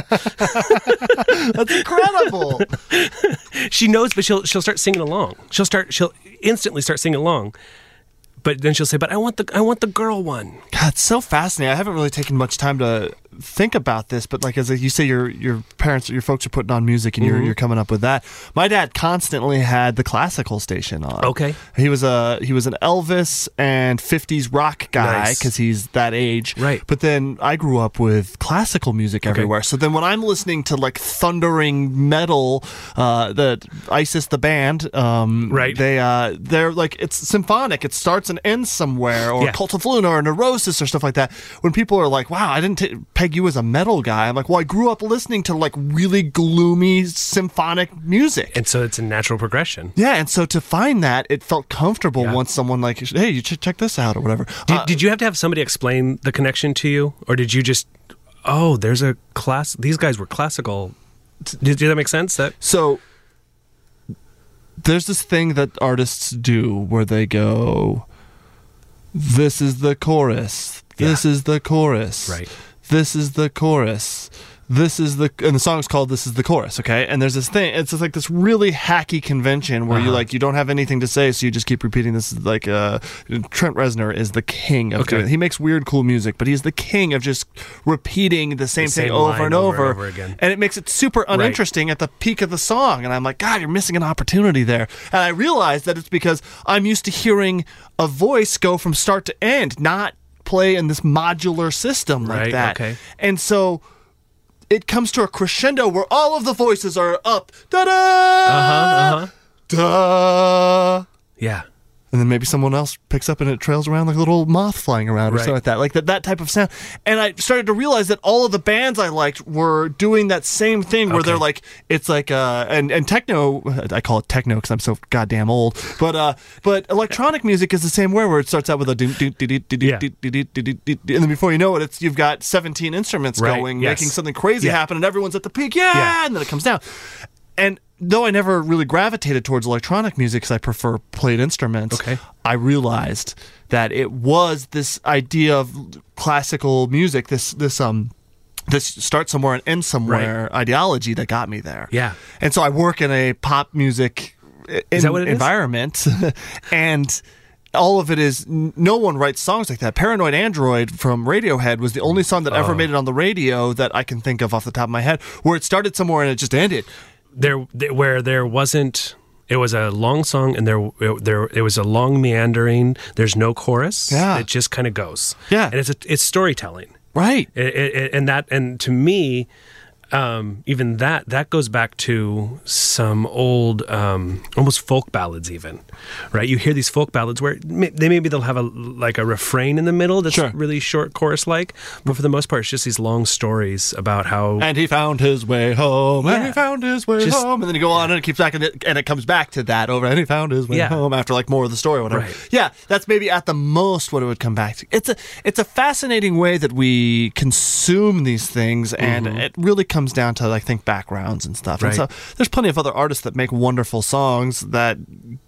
That's incredible. She knows, but she'll she'll start singing along. She'll start she'll instantly start singing along. But then she'll say, "But I want the I want the girl one." God, it's so fascinating. I haven't really taken much time to think about this, but like as you say, your your parents, your folks are putting on music, and mm-hmm. you're you're coming up with that. My dad constantly had the classical station on. Okay, he was a he was an Elvis and fifties rock guy because nice. he's that age. Right. But then I grew up with classical music okay. everywhere. So then when I'm listening to like thundering metal, uh, the ISIS the band, um, right? They uh, they're like it's symphonic. It starts and ends somewhere, or yeah. Cult of Luna or Neurosis or stuff like that. When people are like, "Wow, I didn't t- peg you as a metal guy," I'm like, "Well, I grew up listening to like really gloomy symphonic music," and so it's a natural progression. Yeah, and so to find that, it felt comfortable yeah. once someone like, "Hey, you should check this out," or whatever. Did, uh, did you have to have somebody explain the connection to you, or did you just, oh, there's a class? These guys were classical. Did, did that make sense? That so. There's this thing that artists do where they go, "This is the chorus. This yeah. is the chorus. Right. This is the chorus. This is the," and the song's called "This is the Chorus," okay? And there's this thing, it's just like this really hacky convention where uh-huh. you like, you don't have anything to say, so you just keep repeating this. Like, uh, Trent Reznor is the king of okay. doing it. He makes weird, cool music, but he's the king of just repeating the same, the same thing over and over. over, and over again. And it makes it super uninteresting right. at the peak of the song. And I'm like, God, you're missing an opportunity there. And I realized that it's because I'm used to hearing a voice go from start to end, not play in this modular system like right, that. Okay. And so it comes to a crescendo where all of the voices are up. Da-da! Uh-huh, uh-huh. Da! Yeah. And then maybe someone else picks up and it trails around like a little moth flying around or Right. something like that. Like that, that type of sound. And I started to realize that all of the bands I liked were doing that same thing where Okay. they're like, it's like, uh, and, and techno, I call it techno because I'm so goddamn old, but uh, but electronic music is the same way where it starts out with a doo doo doo doo doo Yeah. doo doo doo doo doo doo, and then before you know it, it's you've got seventeen instruments Right, going, yes. making something crazy Yeah. happen, and everyone's at the peak, yeah, Yeah. and then it comes down. And though I never really gravitated towards electronic music because I prefer played instruments, Okay. I realized that it was this idea of classical music, this this um this start somewhere and end somewhere ideology that got me there. Yeah. And so I work in a pop music i- Is that what it is? environment, and all of it is n- no one writes songs like that. Paranoid Android from Radiohead was the only song that ever Oh. made it on the radio that I can think of off the top of my head, where it started somewhere and it just ended. There, there where there wasn't. It was a long song, and there, there, it was a long meandering. There's no chorus. Yeah. It just kind of goes. Yeah. and it's a, it's storytelling. Right. It, it, and that, and to me, um, even that that goes back to some old, um, almost folk ballads. Even, right? You hear these folk ballads where may, they maybe they'll have a like a refrain in the middle that's Sure. really short, chorus-like, but for the most part, it's just these long stories about how. And he found his way home, and Yeah. he found his way Just- home, and then you go on and it keeps back, and it, and it comes back to that over, and he found his way Yeah. home after like more of the story or whatever. Right. Yeah, that's maybe at the most what it would come back to. It's a it's a fascinating way that we consume these things, and it really comes down to, I think, backgrounds and stuff. And Right. so there's plenty of other artists that make wonderful songs that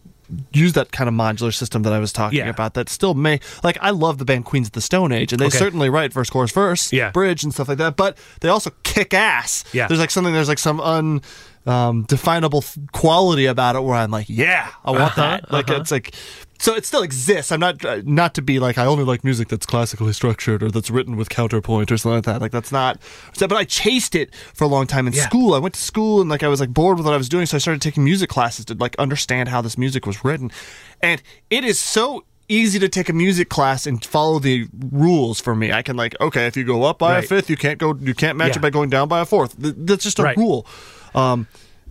use that kind of modular system that I was talking Yeah. about that still may, like, I love the band Queens of the Stone Age, and they Okay. certainly write verse, chorus, verse, Yeah. bridge and stuff like that, but they also kick ass. Yeah. There's like something, there's like some un um, definable f- quality about it where I'm like, yeah, I want Uh-huh, that. Like, uh-huh. it's like, so it still exists. I'm not, uh, not to be like, I only like music that's classically structured or that's written with counterpoint or something like that. Like, that's not, so, but I chased it for a long time in Yeah. school. I went to school and like, I was like bored with what I was doing. So I started taking music classes to like understand how this music was written. And it is so easy to take a music class and follow the rules for me. I can like, okay, if you go up by a Right. fifth, you can't go, you can't match Yeah. it by going down by a fourth. Th- That's just a Right. rule. Um,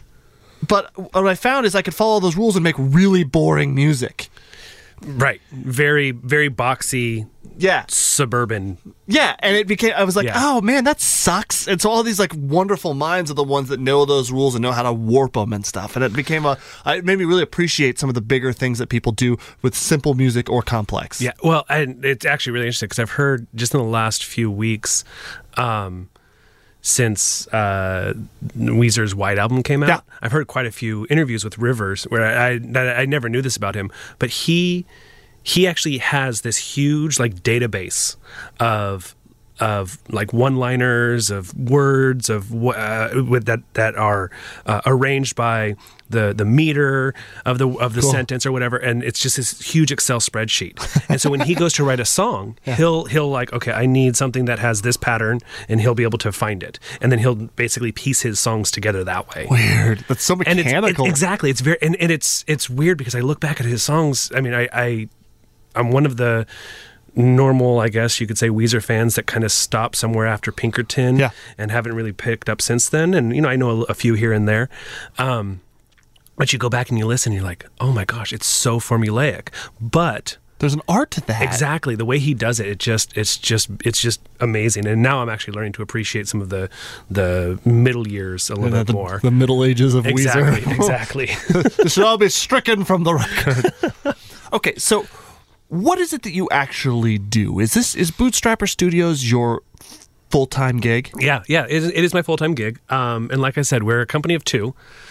but what I found is I could follow those rules and make really boring music. Right, very, very boxy, Yeah. suburban. Yeah, and it became, I was like, Yeah. oh man, that sucks. And so all these like wonderful minds are the ones that know those rules and know how to warp them and stuff. And it became a, it made me really appreciate some of the bigger things that people do with simple music or complex. Yeah, well, and it's actually really interesting because I've heard just in the last few weeks, um, since uh, Weezer's White Album came out, Yeah. I've heard quite a few interviews with Rivers where I, I I never knew this about him, but he he actually has this huge like database of of like one-liners, of words, of uh, with that that are uh, arranged by the the meter of the of the Cool. sentence or whatever, and it's just this huge Excel spreadsheet. And so when he goes to write a song, he'll he'll like, okay, I need something that has this pattern, and he'll be able to find it, and then he'll basically piece his songs together that way. Weird. That's so And it's, mechanical. it, exactly, it's very and, and it's it's weird because I look back at his songs. I mean, I, I I'm one of the normal, I guess you could say, Weezer fans that kind of stopped somewhere after Pinkerton Yeah. and haven't really picked up since then. And, you know, I know a, a few here and there. Um, but you go back and you listen, and you're like, oh my gosh, it's so formulaic. But There's an art to that. exactly the way he does it, it just it's just it's just amazing. And now I'm actually learning to appreciate some of the the middle years a little The, bit the- more. the Middle Ages of exactly, Weezer. exactly. This should all be stricken from the record. Okay, so what is it that you actually do? Is this is Bootstrapper Studios your full-time gig? Yeah, yeah, it, is- it is my full time gig. Um, and like I said, we're a company of two.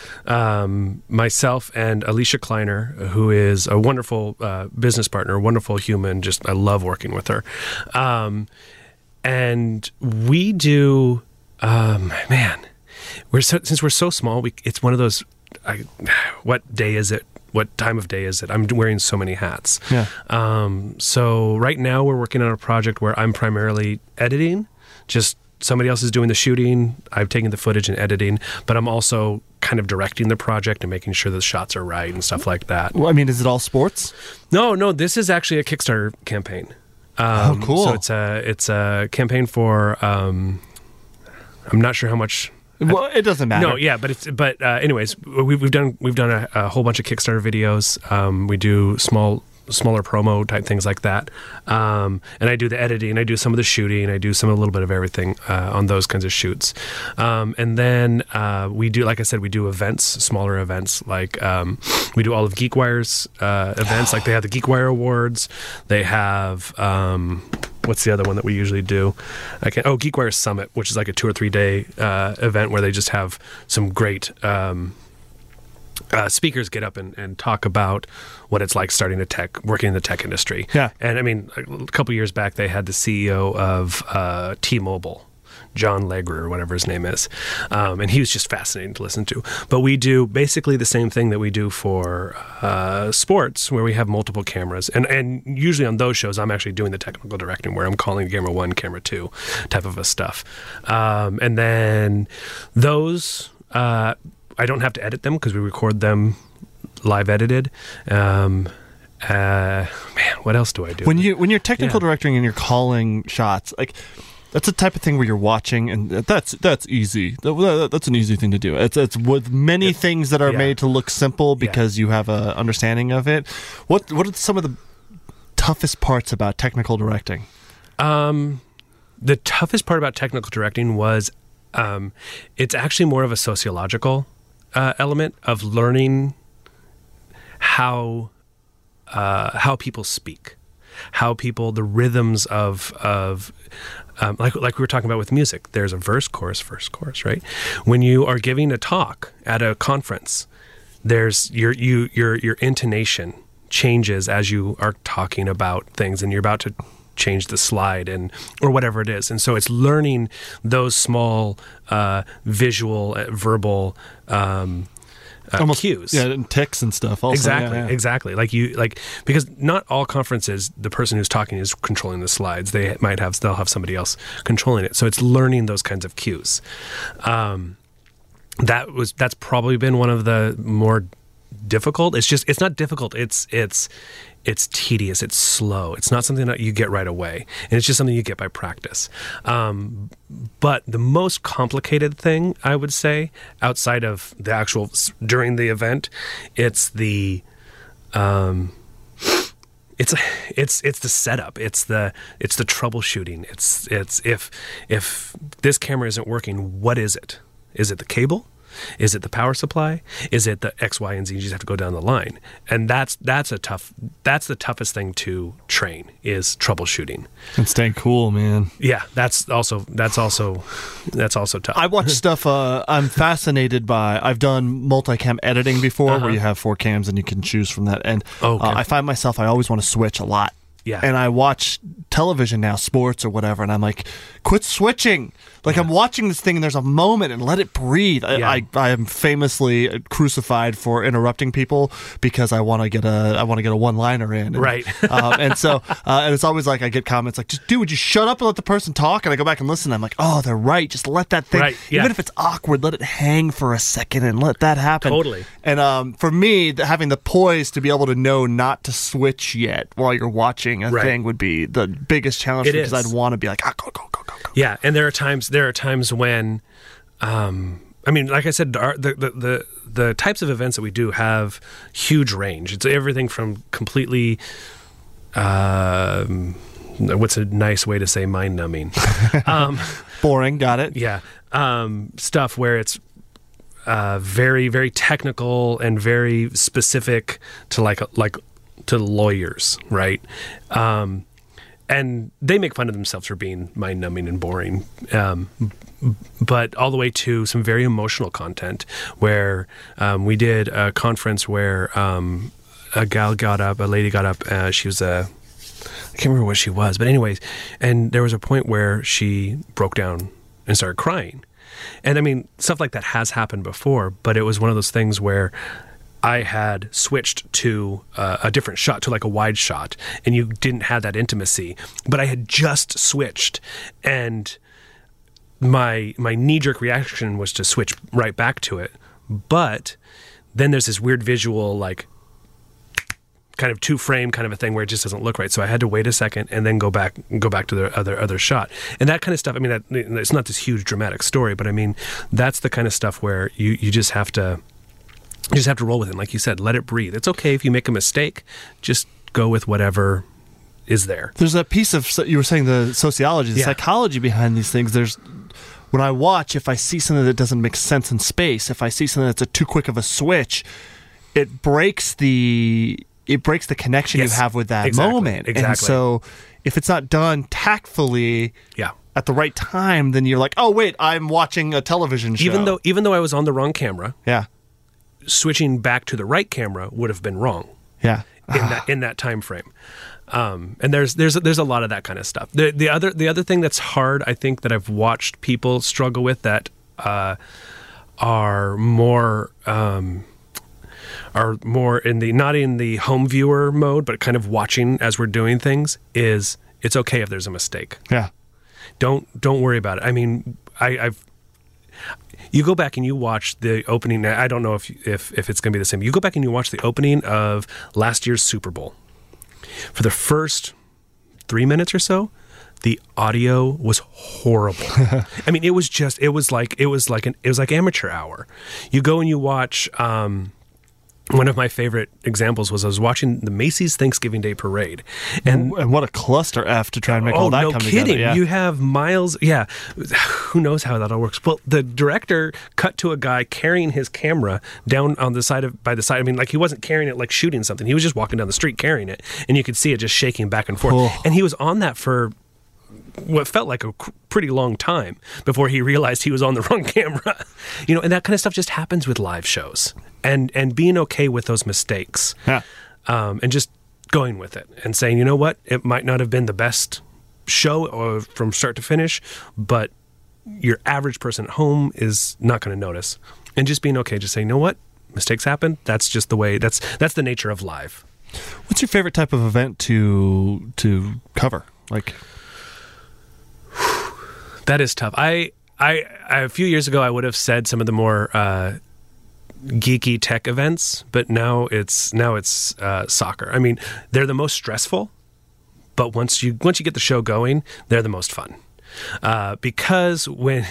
Um, myself and Alicia Kleiner, who is a wonderful uh, business partner, a wonderful human. Just I love working with her. Um, and we do, um, man, we're so, since we're so small, we, it's one of those. I, what day is it? What time of day is it? I'm wearing so many hats. Yeah. Um, so right now we're working on a project where I'm primarily editing. Just somebody else is doing the shooting. I've taken the footage and editing, but I'm also kind of directing the project and making sure the shots are right and stuff like that. Well, I mean, is it all sports? No, no, this is actually a Kickstarter campaign. Um, Oh, cool. So it's a it's a campaign for. Um, I'm not sure how much Well, it doesn't matter. No, yeah, but it's but uh, anyways, we've we've done we've done a, a whole bunch of Kickstarter videos. Um, we do small smaller promo type things like that, um, and I do the editing, I do some of the shooting, I do some a little bit of everything uh, on those kinds of shoots, um, and then uh, we do, like I said, we do events, smaller events, like um, we do all of GeekWire's uh, events, like they have the GeekWire Awards, they have. Um, What's the other one that we usually do? I can oh GeekWire Summit, which is like a two or three day uh, event where they just have some great um, uh, speakers get up and, and talk about what it's like starting a tech, working in the tech industry. Yeah, and I mean, a couple years back they had the C E O of uh, T-Mobile, John Legrer, or whatever his name is. Um, and he was just fascinating to listen to. But we do basically the same thing that we do for uh, sports, where we have multiple cameras. And and usually on those shows, I'm actually doing the technical directing, where I'm calling camera one, camera two type of a stuff. Um, and then those, uh, I don't have to edit them because we record them live edited. Um, uh, man, what else do I do? When, you, when you're technical Yeah. directing and you're calling shots, like... That's the type of thing where you're watching, and that's that's easy. That, that's an easy thing to do. It's it's with many It, things that are yeah. made to look simple because yeah. you have a understanding of it. What what are some of the toughest parts about technical directing? Um, the toughest part about technical directing was um, it's actually more of a sociological uh, element of learning how uh, how people speak, how people the rhythms of of Um, like like we were talking about with music, there's a verse, chorus, verse, chorus, right? When you are giving a talk at a conference, there's your you your your intonation changes as you are talking about things, and you're about to change the slide and or whatever it is. And so it's learning those small uh, visual, uh, verbal um, uh, Almost, cues. Yeah, and ticks and stuff. Also. Exactly, yeah, yeah. exactly. Like you, like because not all conferences, the person who's talking is controlling the slides. They might have, they'll have somebody else controlling it. So it's learning those kinds of cues. Um, that was that's probably been one of the more difficult. It's just it's not difficult. It's it's it's tedious. It's slow. It's not something that you get right away, and it's just something you get by practice. Um, but the most complicated thing, I would say, outside of the actual during the event, it's the um, it's it's it's the setup. It's the it's the troubleshooting. It's it's if if this camera isn't working, what is it? Is it the cable? Is it the power supply? Is it the X, Y, and Z? You just have to go down the line, and that's that's a tough. That's the toughest thing to train is troubleshooting and staying cool, man. Yeah, that's also that's also that's also tough. I watch stuff. Uh, I'm fascinated by. I've done multicam editing before, Uh-huh. where you have four cams and you can choose from that. And Okay. uh, I find myself. I always want to switch a lot. Yeah. And I watch television now, sports or whatever, and I'm like, quit switching. Like, Yeah. I'm watching this thing, and there's a moment, and let it breathe. I, Yeah. I, I am famously crucified for interrupting people because I want to get a I want to get a one liner in. And, Right. um, and so, uh, and it's always like I get comments like, just dude, would you shut up and let the person talk? And I go back and listen. I'm like, oh, they're right. Just let that thing, Right, yeah. even if it's awkward, let it hang for a second and let that happen. Totally. And um, for me, the, having the poise to be able to know not to switch yet while you're watching a Right. thing would be the biggest challenge It because is. I'd want to be like, ah, go, go, go, go, go. Yeah, and there are times there are times when, um, I mean, like I said, our, the, the the the types of events that we do have huge range. It's everything from completely, um, what's a nice way to say mind numbing, um, Boring, got it. yeah, um, stuff where it's uh, very very technical and very specific to like like to lawyers, right? Um, and they make fun of themselves for being mind-numbing and boring, um, but all the way to some very emotional content where um, we did a conference where um, a gal got up, a lady got up, uh, she was a, I can't remember what she was, but anyways, and there was a point where she broke down and started crying. And I mean, stuff like that has happened before, but it was one of those things where I had switched to uh, a different shot, to like a wide shot, and you didn't have that intimacy. But I had just switched, and my my knee-jerk reaction was to switch right back to it. But then there's this weird visual, like, kind of two frame kind of a thing where it just doesn't look right. So I had to wait a second and then go back go back to the other other shot. And that kind of stuff, I mean, that, it's not this huge dramatic story, but I mean, that's the kind of stuff where you, you just have to you just have to roll with it. Like you said, let it breathe. It's okay if you make a mistake. Just go with whatever is there. There's a piece of, you were saying the sociology, the Yeah. psychology behind these things. There's, when I watch, if I see something that doesn't make sense in space, if I see something that's a too quick of a switch, it breaks the it breaks the connection Yes, you have with that exactly, moment. exactly. And so if it's not done tactfully Yeah. at the right time, then you're like, oh wait, I'm watching a television show. Even though even though I was on the wrong camera, yeah, switching back to the right camera would have been wrong. yeah, in that in that time frame. Um, and there's there's there's a lot of that kind of stuff. The the other the other thing that's hard, I think, that I've watched people struggle with that uh, are more um, are more in the not in the home viewer mode, but kind of watching as we're doing things, is it's okay if there's a mistake. yeah. Don't don't worry about it. I mean, I, I've you go back and you watch the opening. I don't know if if if it's going to be the same. You go back and you watch the opening of last year's Super Bowl. For the first three minutes or so, the audio was horrible. I mean, it was just it was like it was like an it was like amateur hour. You go and you watch. Um, One of my favorite examples was I was watching the Macy's Thanksgiving Day Parade, and And what a cluster F to try and make oh, all that no come kidding. together. Yeah. You have Miles, yeah, who knows how that all works. Well, the director cut to a guy carrying his camera down on the side of, by the side. I mean, like he wasn't carrying it like shooting something. He was just walking down the street carrying it, and you could see it just shaking back and forth. Oh. And he was on that for what felt like a cr- pretty long time before he realized he was on the wrong camera. You know, and that kind of stuff just happens with live shows. And and being okay with those mistakes. Yeah. Um, and just going with it and saying, you know what, it might not have been the best show or from start to finish, but your average person at home is not going to notice. And just being okay, just saying, you know what, mistakes happen. That's just the way, that's that's the nature of live. What's your favorite type of event to to cover? Like, That is tough. I, I, I a few years ago, I would have said some of the more uh, geeky tech events, but now it's now it's uh, soccer. I mean, they're the most stressful, but once you once you get the show going, they're the most fun uh, because when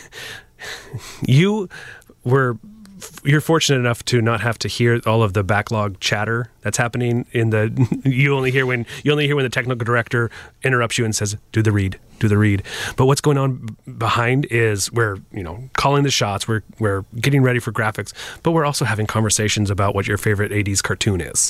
you were. You're fortunate enough to not have to hear all of the backlog chatter that's happening in the. You only hear when you only hear when the technical director interrupts you and says, "Do the read, do the read." But what's going on behind is we're you know calling the shots, we're we're getting ready for graphics, but we're also having conversations about what your favorite eighties cartoon is.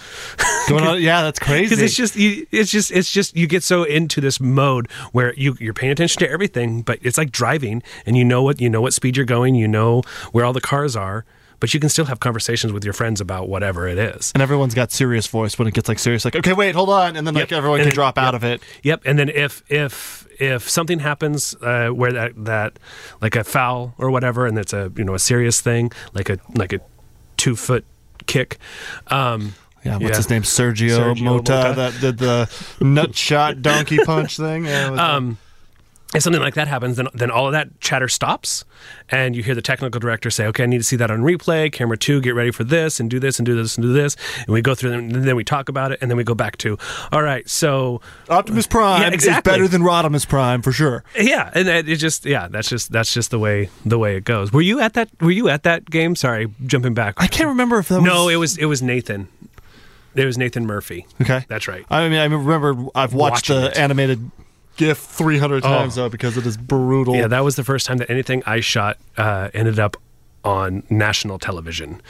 going on, yeah, that's crazy. Because it's just, you, it's just, it's just, you get so into this mode where you you're paying attention to everything, but it's like driving, and you know what you know what speed you're going, you know where all the cars are, but you can still have conversations with your friends about whatever it is. And everyone's got serious voice when it gets like serious, like, okay, wait, hold on, and then like Yep. everyone And can then- drop out yep. of it. Yep. And then if if if something happens uh, where that that like a foul or whatever, and it's a you know a serious thing, like a like a two foot kick. Um, Yeah, what's Yeah. his name? Sergio, Sergio Mota, Mota. that did the nut shot donkey punch thing. Yeah, it was, Um, if something like that happens, then then all of that chatter stops, and you hear the technical director say, "Okay, I need to see that on replay. Camera two, get ready for this, and do this, and do this, and do this." And we go through them, and then we talk about it, and then we go back to, "All right, so Optimus Prime Yeah, exactly. is better than Rodimus Prime for sure. yeah," and it it just yeah, that's just that's just the way the way it goes. Were you at that? Were you at that game? Sorry, jumping back. I can't remember if that was... No, it was it was Nathan. It was Nathan Murphy. Okay. That's right. I mean, I remember I've watched Watching the it. animated GIF three hundred times, though, because it is brutal. Yeah, that was the first time that anything I shot uh, ended up on national television.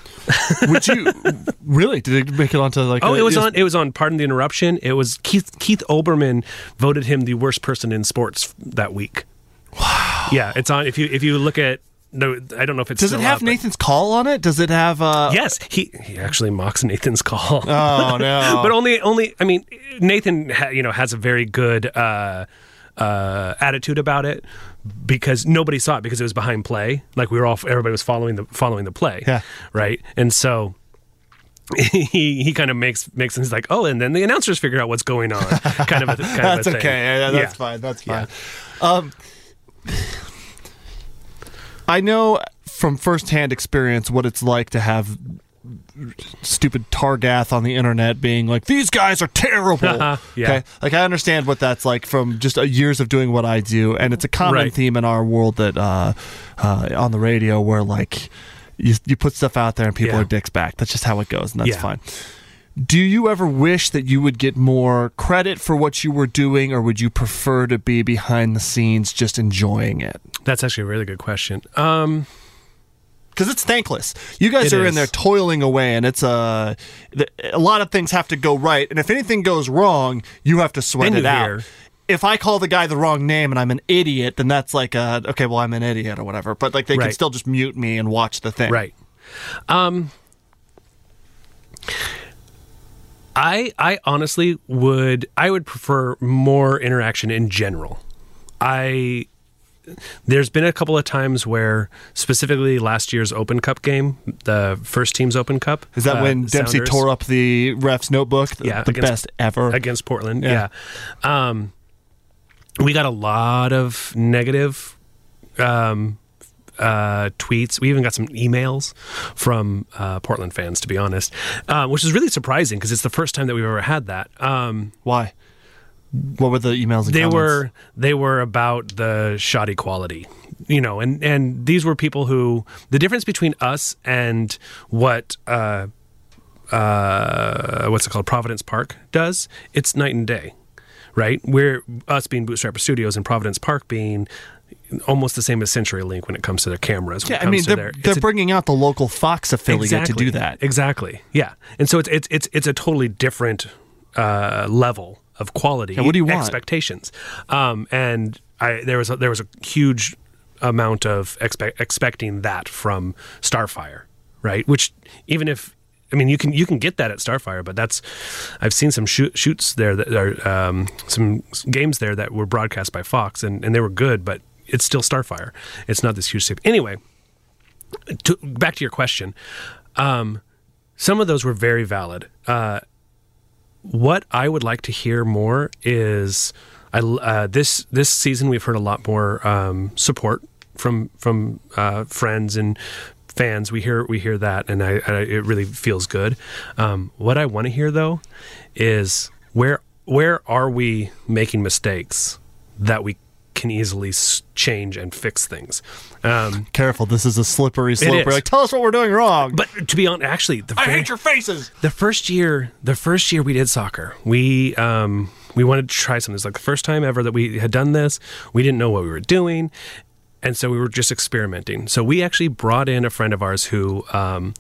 Would you... Really? Did it make it onto like... Oh, a- it was on. It was on. Pardon the interruption. It was Keith Keith Olbermann voted him the worst person in sports that week. Wow. Yeah, it's on. If you if you look at no, I don't know if it's Does it still have up, but- Nathan's call on it? Does it have... Uh... Yes, he he actually mocks Nathan's call. Oh, no. But only only. I mean, Nathan ha, you know has a very good uh, uh, attitude about it because nobody saw it because it was behind play. Like we were all everybody was following the following the play. Yeah. Right. And so. He he kind of makes makes things like, oh, and then the announcers figure out what's going on, kind of a kind That's of a thing. okay. Yeah, that's Yeah. fine. That's fine. Um, I know from firsthand experience what it's like to have stupid Targath on the internet being like, these guys are terrible. yeah. Okay, like I understand what that's like from just uh, years of doing what I do, and it's a common Right. theme in our world that uh, uh, on the radio where like you you put stuff out there and people Yeah. are dicks back. That's just how it goes, and that's Yeah. fine. Do you ever wish that you would get more credit for what you were doing, or would you prefer to be behind the scenes just enjoying it? That's actually a really good question. Um, Because it's thankless. You guys It are in is. there toiling away, and it's uh, the, a lot of things have to go right. And if anything goes wrong, you have to sweat Then it you out. hear. If I call the guy the wrong name and I'm an idiot, then that's like a, okay, well, I'm an idiot or whatever. But like they can Right. still just mute me and watch the thing. Right. Um, I I honestly would I would prefer more interaction in general. I there's been a couple of times where, specifically last year's Open Cup game, the first team's Open Cup. Is that uh, when Dempsey Sounders tore up the ref's notebook? The, Yeah, the against- best ever. against Portland? Yeah. Yeah. Um, we got a lot of negative um, uh, tweets. We even got some emails from uh, Portland fans, to be honest, uh, which is really surprising because it's the first time that we've ever had that. Um, Why? What were the emails and they comments? were they were about the shoddy quality, you know, and and these were people who the difference between us and what uh, uh, what's it called, Providence Park does, it's night and day, right? We're us being Bootstrapper Studios and Providence Park being almost the same as CenturyLink when it comes to their cameras. When Yeah, it I comes mean, to they're, their, they're it's a- bringing out the local Fox affiliate exactly, to do that. Exactly. Yeah, and so it's it's it's it's a totally different uh, level of quality. Yeah, what do you want? Expectations. Um, and I there was a, there was a huge amount of expe- expecting that from Starfire, right? Which even if I mean you can you can get that at Starfire, but that's I've seen some shoot, shoots there that are um, some games there that were broadcast by Fox and, and they were good, but it's still Starfire. It's not this huge tip. Anyway, to, back to your question. Um, some of those were very valid. Uh, what I would like to hear more is I, uh, this this season we've heard a lot more um, support from from uh, friends and fans. We hear we hear that, and I, I, it really feels good. Um, what I want to hear though is where where are we making mistakes that we can easily s- change and fix things. Um, Careful, this is a slippery slope. is. We're like, tell us what we're doing wrong. but to be honest, actually, the I very- hate your faces. the first year the first year we did soccer, we um we wanted to try something. It's like the first time ever that we had done this. We didn't know what we were doing, and so we were just experimenting. So we actually brought in a friend of ours who um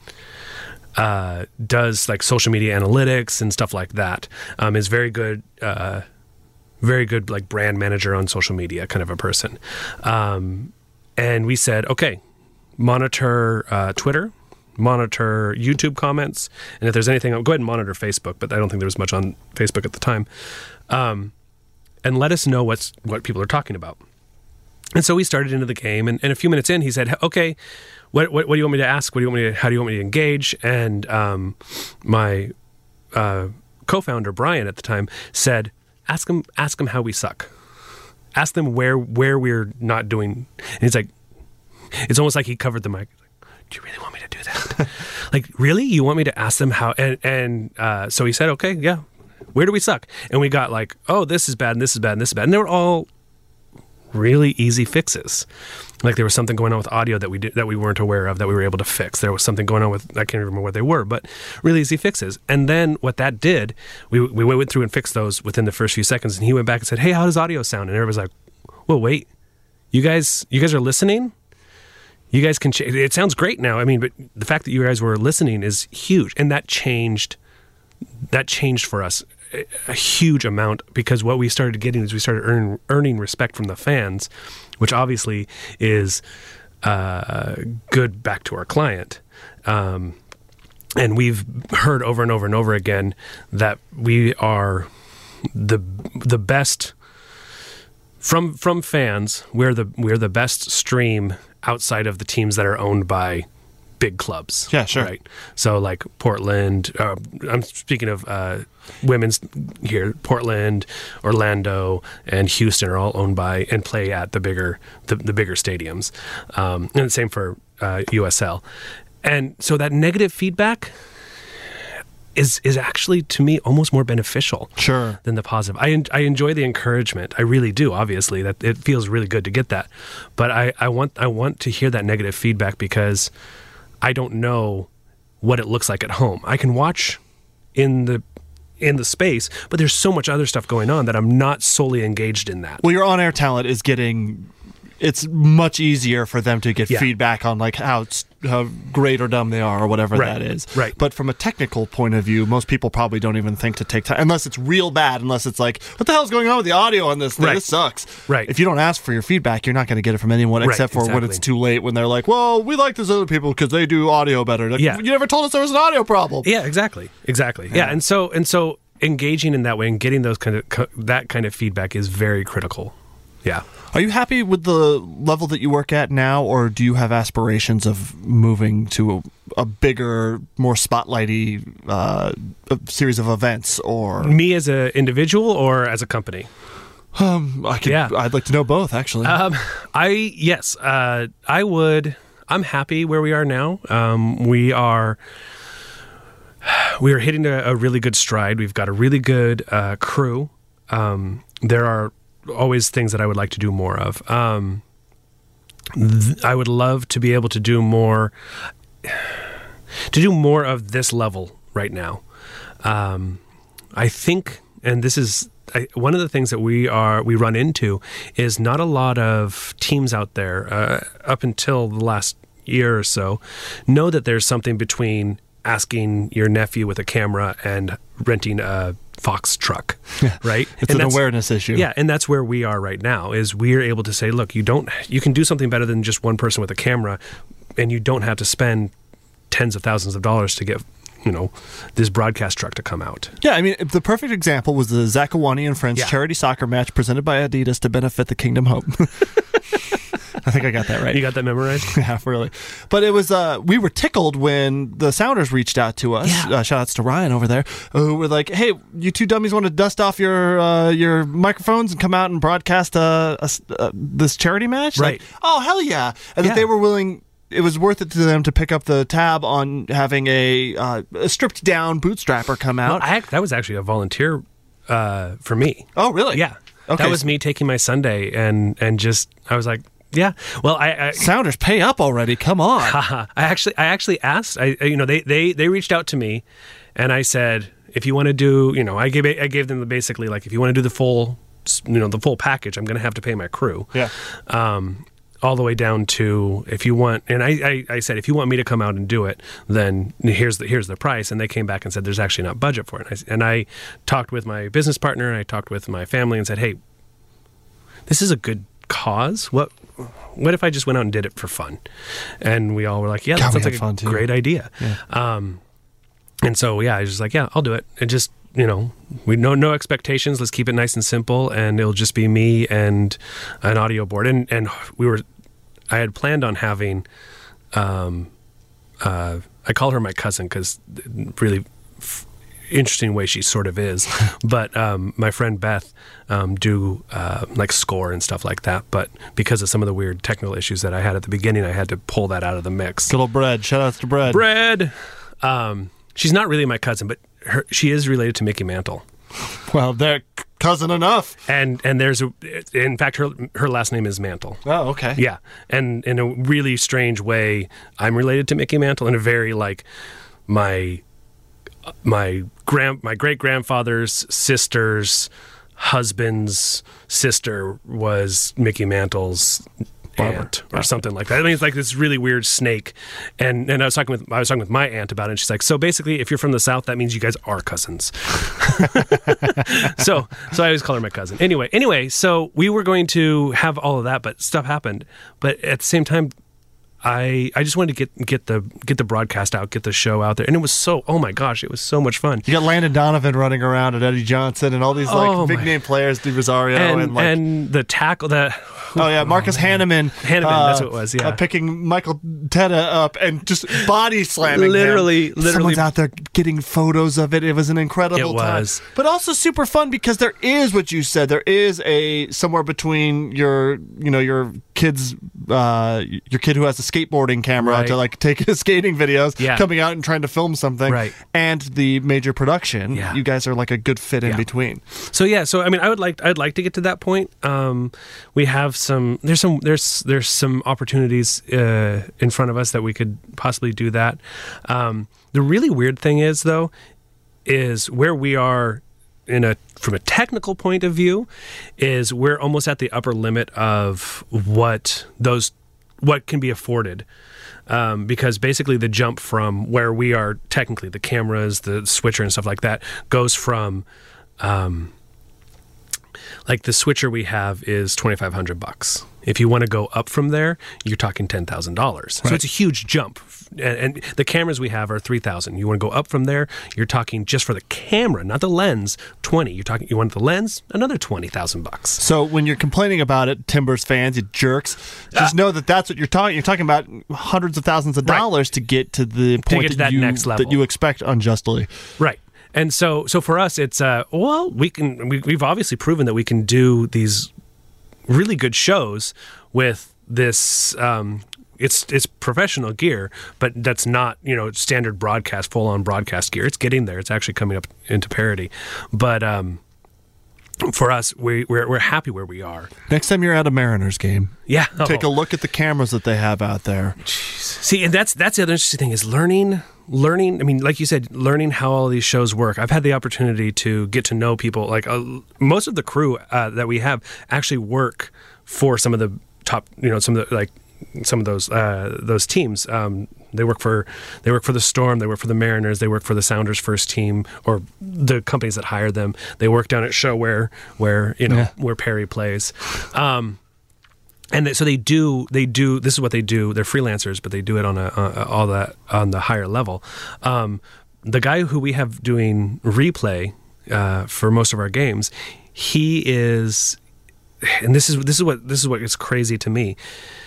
uh does like social media analytics and stuff like that. Um is very good uh very good like brand manager on social media kind of a person. Um and we said, okay, monitor uh Twitter, monitor YouTube comments, and if there's anything, go ahead and monitor Facebook, but I don't think there was much on Facebook at the time. Um, and let us know what's what people are talking about. And so we started into the game, and, and a few minutes in, he said, okay, what, what what do you want me to ask? What do you want me to, how do you want me to engage? And um, my uh, co-founder, Brian, at the time, said, ask him, ask him how we suck. Ask them where where we're not doing. And he's like, it's almost like he covered the mic. Do you really want me to do that? Like, really? You want me to ask them how? And, and uh, so he said, okay, yeah. Where do we suck? And we got like, oh, this is bad, and this is bad, and this is bad. And they were all really easy fixes. Like there was something going on with audio that we did, that we weren't aware of that we were able to fix. There was something going on with, I can't remember what they were, but really easy fixes. And then what that did, we we went through and fixed those within the first few seconds. And he went back and said, hey, how does audio sound? And everybody's like, well, wait, you guys, you guys are listening? You guys can, ch- it sounds great now. I mean, but the fact that you guys were listening is huge. And that changed, that changed for us a, a huge amount, because what we started getting is we started earn, earning respect from the fans, which obviously is uh, good back to our client. Um, and we've heard over and over and over again that we are the the best from from fans. We're the we're the best stream outside of the teams that are owned by big clubs. Yeah, sure. Right. So like Portland, uh, I'm speaking of uh, women's here, Portland, Orlando, and Houston are all owned by and play at the bigger the, the bigger stadiums. Um, and the same for uh, U S L. And so that negative feedback is is actually to me almost more beneficial Sure. than the positive. I en- I enjoy the encouragement. I really do. Obviously, that it feels really good to get that, but I, I want I want to hear that negative feedback because I don't know what it looks like at home. I can watch in the in the space, but there's so much other stuff going on that I'm not solely engaged in that. Well, your on-air talent is getting. It's much easier for them to get Yeah. feedback on like how how great or dumb they are or whatever Right. that is. Right. But from a technical point of view, most people probably don't even think to take time unless it's real bad. Unless it's like, what the hell's going on with the audio on this thing? Right. This sucks. Right. If you don't ask for your feedback, you're not going to get it from anyone Right, except for when exactly. it's too late. When they're like, well, we like those other people because they do audio better. Like, Yeah. You never told us there was an audio problem. Yeah, exactly, exactly. Yeah, and so and so engaging in that way and getting those kind of co- that kind of feedback is very critical. Yeah. Are you happy with the level that you work at now, or do you have aspirations of moving to a, a bigger, more spotlighty uh, a series of events? Or Me as an individual or as a company? um, I could, Yeah. I'd like to know both, actually. Um, I yes, uh, I would. I'm happy where we are now. Um, we are we are hitting a, a really good stride. We've got a really good uh, crew. Um, there are always things that I would like to do more of. Um, th- I would love to be able to do more, to do more of this level right now. Um, I think, and this is I, one of the things that we are we run into is not a lot of teams out there uh, up until the last year or so know that there's something between asking your nephew with a camera and renting a Fox truck, right? It's And an that's- awareness issue. Yeah, and that's where we are right now. Is we're able to say, look, you don't, you can do something better than just one person with a camera, and you don't have to spend tens of thousands of dollars to get, you know, this broadcast truck to come out. Yeah, I mean, the perfect example was the Zakawani and Friends Yeah. charity soccer match presented by Adidas to benefit the Kingdom Hope. I think I got that right. You got that memorized? Yeah, really. But it was, uh, we were tickled when the Sounders reached out to us. Yeah. Uh, shout outs to Ryan over there, who were like, hey, you two dummies want to dust off your uh, your microphones and come out and broadcast uh, a, uh, this charity match? Right. Like, oh, hell yeah. And Yeah. that they were willing. It was worth it to them to pick up the tab on having a, uh, a stripped down bootstrapper come out. I, that was actually a volunteer uh, for me. oh, really? Yeah. Okay. That was me taking my Sunday and, and just, I was like, yeah. Well, I... I Sounders, pay up already. Come on. Haha. I actually, I actually asked. I, you know, they, they, they reached out to me, and I said, if you want to do, you know, I gave, I gave them the basically like, if you want to do the full, you know, the full package, I'm going to have to pay my crew. Yeah. Um, all the way down to if you want, and I, I, I said, if you want me to come out and do it, then here's the here's the price. And they came back and said, there's actually not budget for it. And I, and I talked with my business partner, and I talked with my family, and said, hey, this is a good cause. What what if I just went out and did it for fun? And we all were like, yeah, God, that we sounds had like fun a too. great idea. Yeah. Um, and so, yeah, I was just like, yeah, I'll do it. And just, you know, we no no expectations. Let's keep it nice and simple, and it'll just be me and an audio board. And and we were, I had planned on having, um, uh, I call her my cousin because really f- interesting way she sort of is. But um, my friend Beth um, do uh, like score and stuff like that. But because of some of the weird technical issues that I had at the beginning, I had to pull that out of the mix. Good old Bread. Shout outs to Bread. Bread. Um, she's not really my cousin, but her, she is related to Mickey Mantle. Well, they're c- cousin enough. And and there's a, in fact her her last name is Mantle. Oh, okay. Yeah, and in a really strange way, I'm related to Mickey Mantle in a very like my my grand my great grandfather's sister's husband's sister was Mickey Mantle's aunt or something like that. I mean, it's like this really weird snake. And and I was talking with I was talking with my aunt about it, and she's like, so basically, if you're from the South, that means you guys are cousins. so so I always call her my cousin. Anyway, anyway, so we were going to have all of that, but stuff happened. But at the same time, I I just wanted to get get the get the broadcast out, get the show out there, and it was so oh my gosh, it was so much fun. You got Landon Donovan running around and Eddie Johnson and all these like Oh, big my- name players, Di Rosario and, And like and the tackle that oh yeah, Marcus Hanneman, Hanneman, that's what it was, yeah. uh, picking Michael Teta up and just body slamming him. Literally- literally- Someone's out there getting photos of it. It was an incredible It time, was. but also super fun because there is what you said. There is a somewhere between your you know your kids, uh, your kid who has a skateboarding camera Right. to like take his skating videos, Yeah. coming out and trying to film something, Right. and the major production. Yeah. You guys are like a good fit in Yeah. between. So yeah, so I mean, I would like I'd like to get to that point. Um, we have some there's some there's there's some opportunities uh, in front of us that we could possibly do that. Um, the really weird thing is though, is where we are in a from a technical point of view, is we're almost at the upper limit of what those what can be afforded. Um, because basically the jump from where we are technically, the cameras, the switcher and stuff like that, goes from um, like the switcher we have is twenty-five hundred bucks. If you want to go up from there, you're talking ten thousand dollars. So Right. it's a huge jump. And, and the cameras we have are three thousand. You want to go up from there, you're talking just for the camera, not the lens, twenty. You're talking, you want the lens, another twenty thousand bucks. So when you're complaining about it, Timbers fans, you jerks, just know that that's what you're talking. You're talking about hundreds of thousands of Right. dollars to get to the point get to that, that you, next level. that you expect unjustly. Right. And so, so for us, it's uh, well, we can. We, we've obviously proven that we can do these really good shows with this. Um, it's it's professional gear, but that's not you know standard broadcast, full on broadcast gear. It's getting there. It's actually coming up into parity. But um, for us, we we're we're happy where we are. Next time you're at a Mariners game, Yeah. take a Oh. look at the cameras that they have out there. See, and that's that's the other interesting thing is learning, learning. I mean, like you said, learning how all these shows work. I've had the opportunity to get to know people. Like uh, most of the crew uh, that we have actually work for some of the top, you know, some of the like some of those uh, those teams. Um, they work for they work for the Storm. They work for the Mariners. They work for the Sounders first team or the companies that hire them. They work down at Show where where you know Yeah. where Perry plays. Um, And they- so they do. They do. This is what they do. They're freelancers, but they do it on a uh, all that on the higher level. Um, the guy who we have doing replay uh, for most of our games, he is, and this is this is what this is what is crazy to me.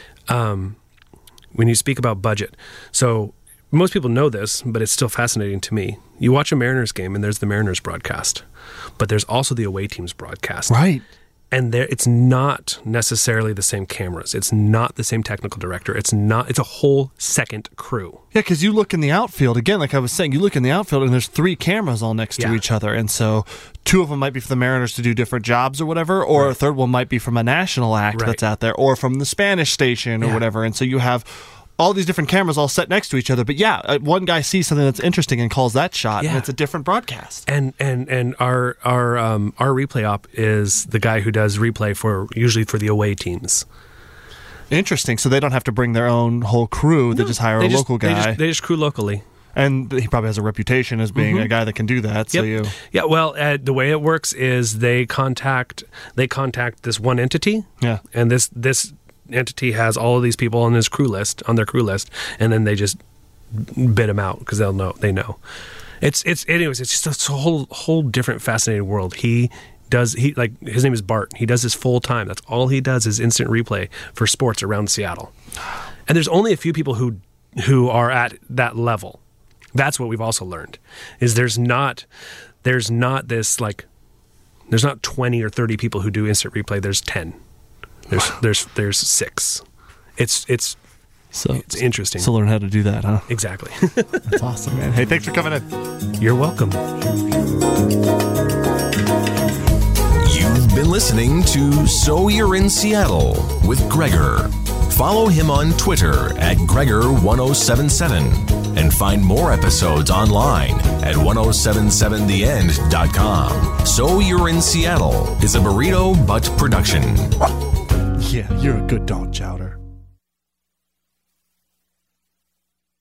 Um, when you speak about budget, so most people know this, but it's still fascinating to me. You watch a Mariners game, and there's the Mariners broadcast, but there's also the away team's broadcast. Right. And there, it's not necessarily the same cameras. It's not the same technical director. It's not. It's a whole second crew. Yeah, because you look in the outfield, again, like I was saying, you look in the outfield and there's three cameras all next to Yeah. each other. And so two of them might be for the Mariners to do different jobs or whatever, or a third one might be from a national act Right. that's out there, or from the Spanish station or Yeah. whatever. And so you have all these different cameras all set next to each other. But yeah, uh, one guy sees something that's interesting and calls that shot, and Yeah. it's a different broadcast. And and and our our um, our replay op is the guy who does replay for usually for the away teams. Interesting. So they don't have to bring their own whole crew. They just hire They a just- local They guy. just, they just crew locally. and he probably has a reputation as being a guy that can do that. So you. Yeah. Well, uh, the way it works is they contact they contact this one entity. Yeah. And this this entity has all of these people on this crew list on their crew list, and then they just bid them out because they'll know they know. It's it's anyways. It's just a whole whole different fascinating world. He does he like his name is Bart. He does this full time. That's all he does is instant replay for sports around Seattle. And there's only a few people who who are at that level. That's what we've also learned is there's not there's not this like there's not twenty or thirty people who do instant replay. There's ten. There's there's there's six. It's it's So it's interesting. So learn how to do that, huh? Exactly. That's awesome, man. Hey, thanks for coming in. You're welcome. You've been listening to So You're in Seattle with Gregor. Follow him on Twitter at Gregor one oh seven seven and find more episodes online at ten seventy-seven the end dot com. So You're in Seattle is a Burrito Butt production. Yeah, you're a good dog chowder.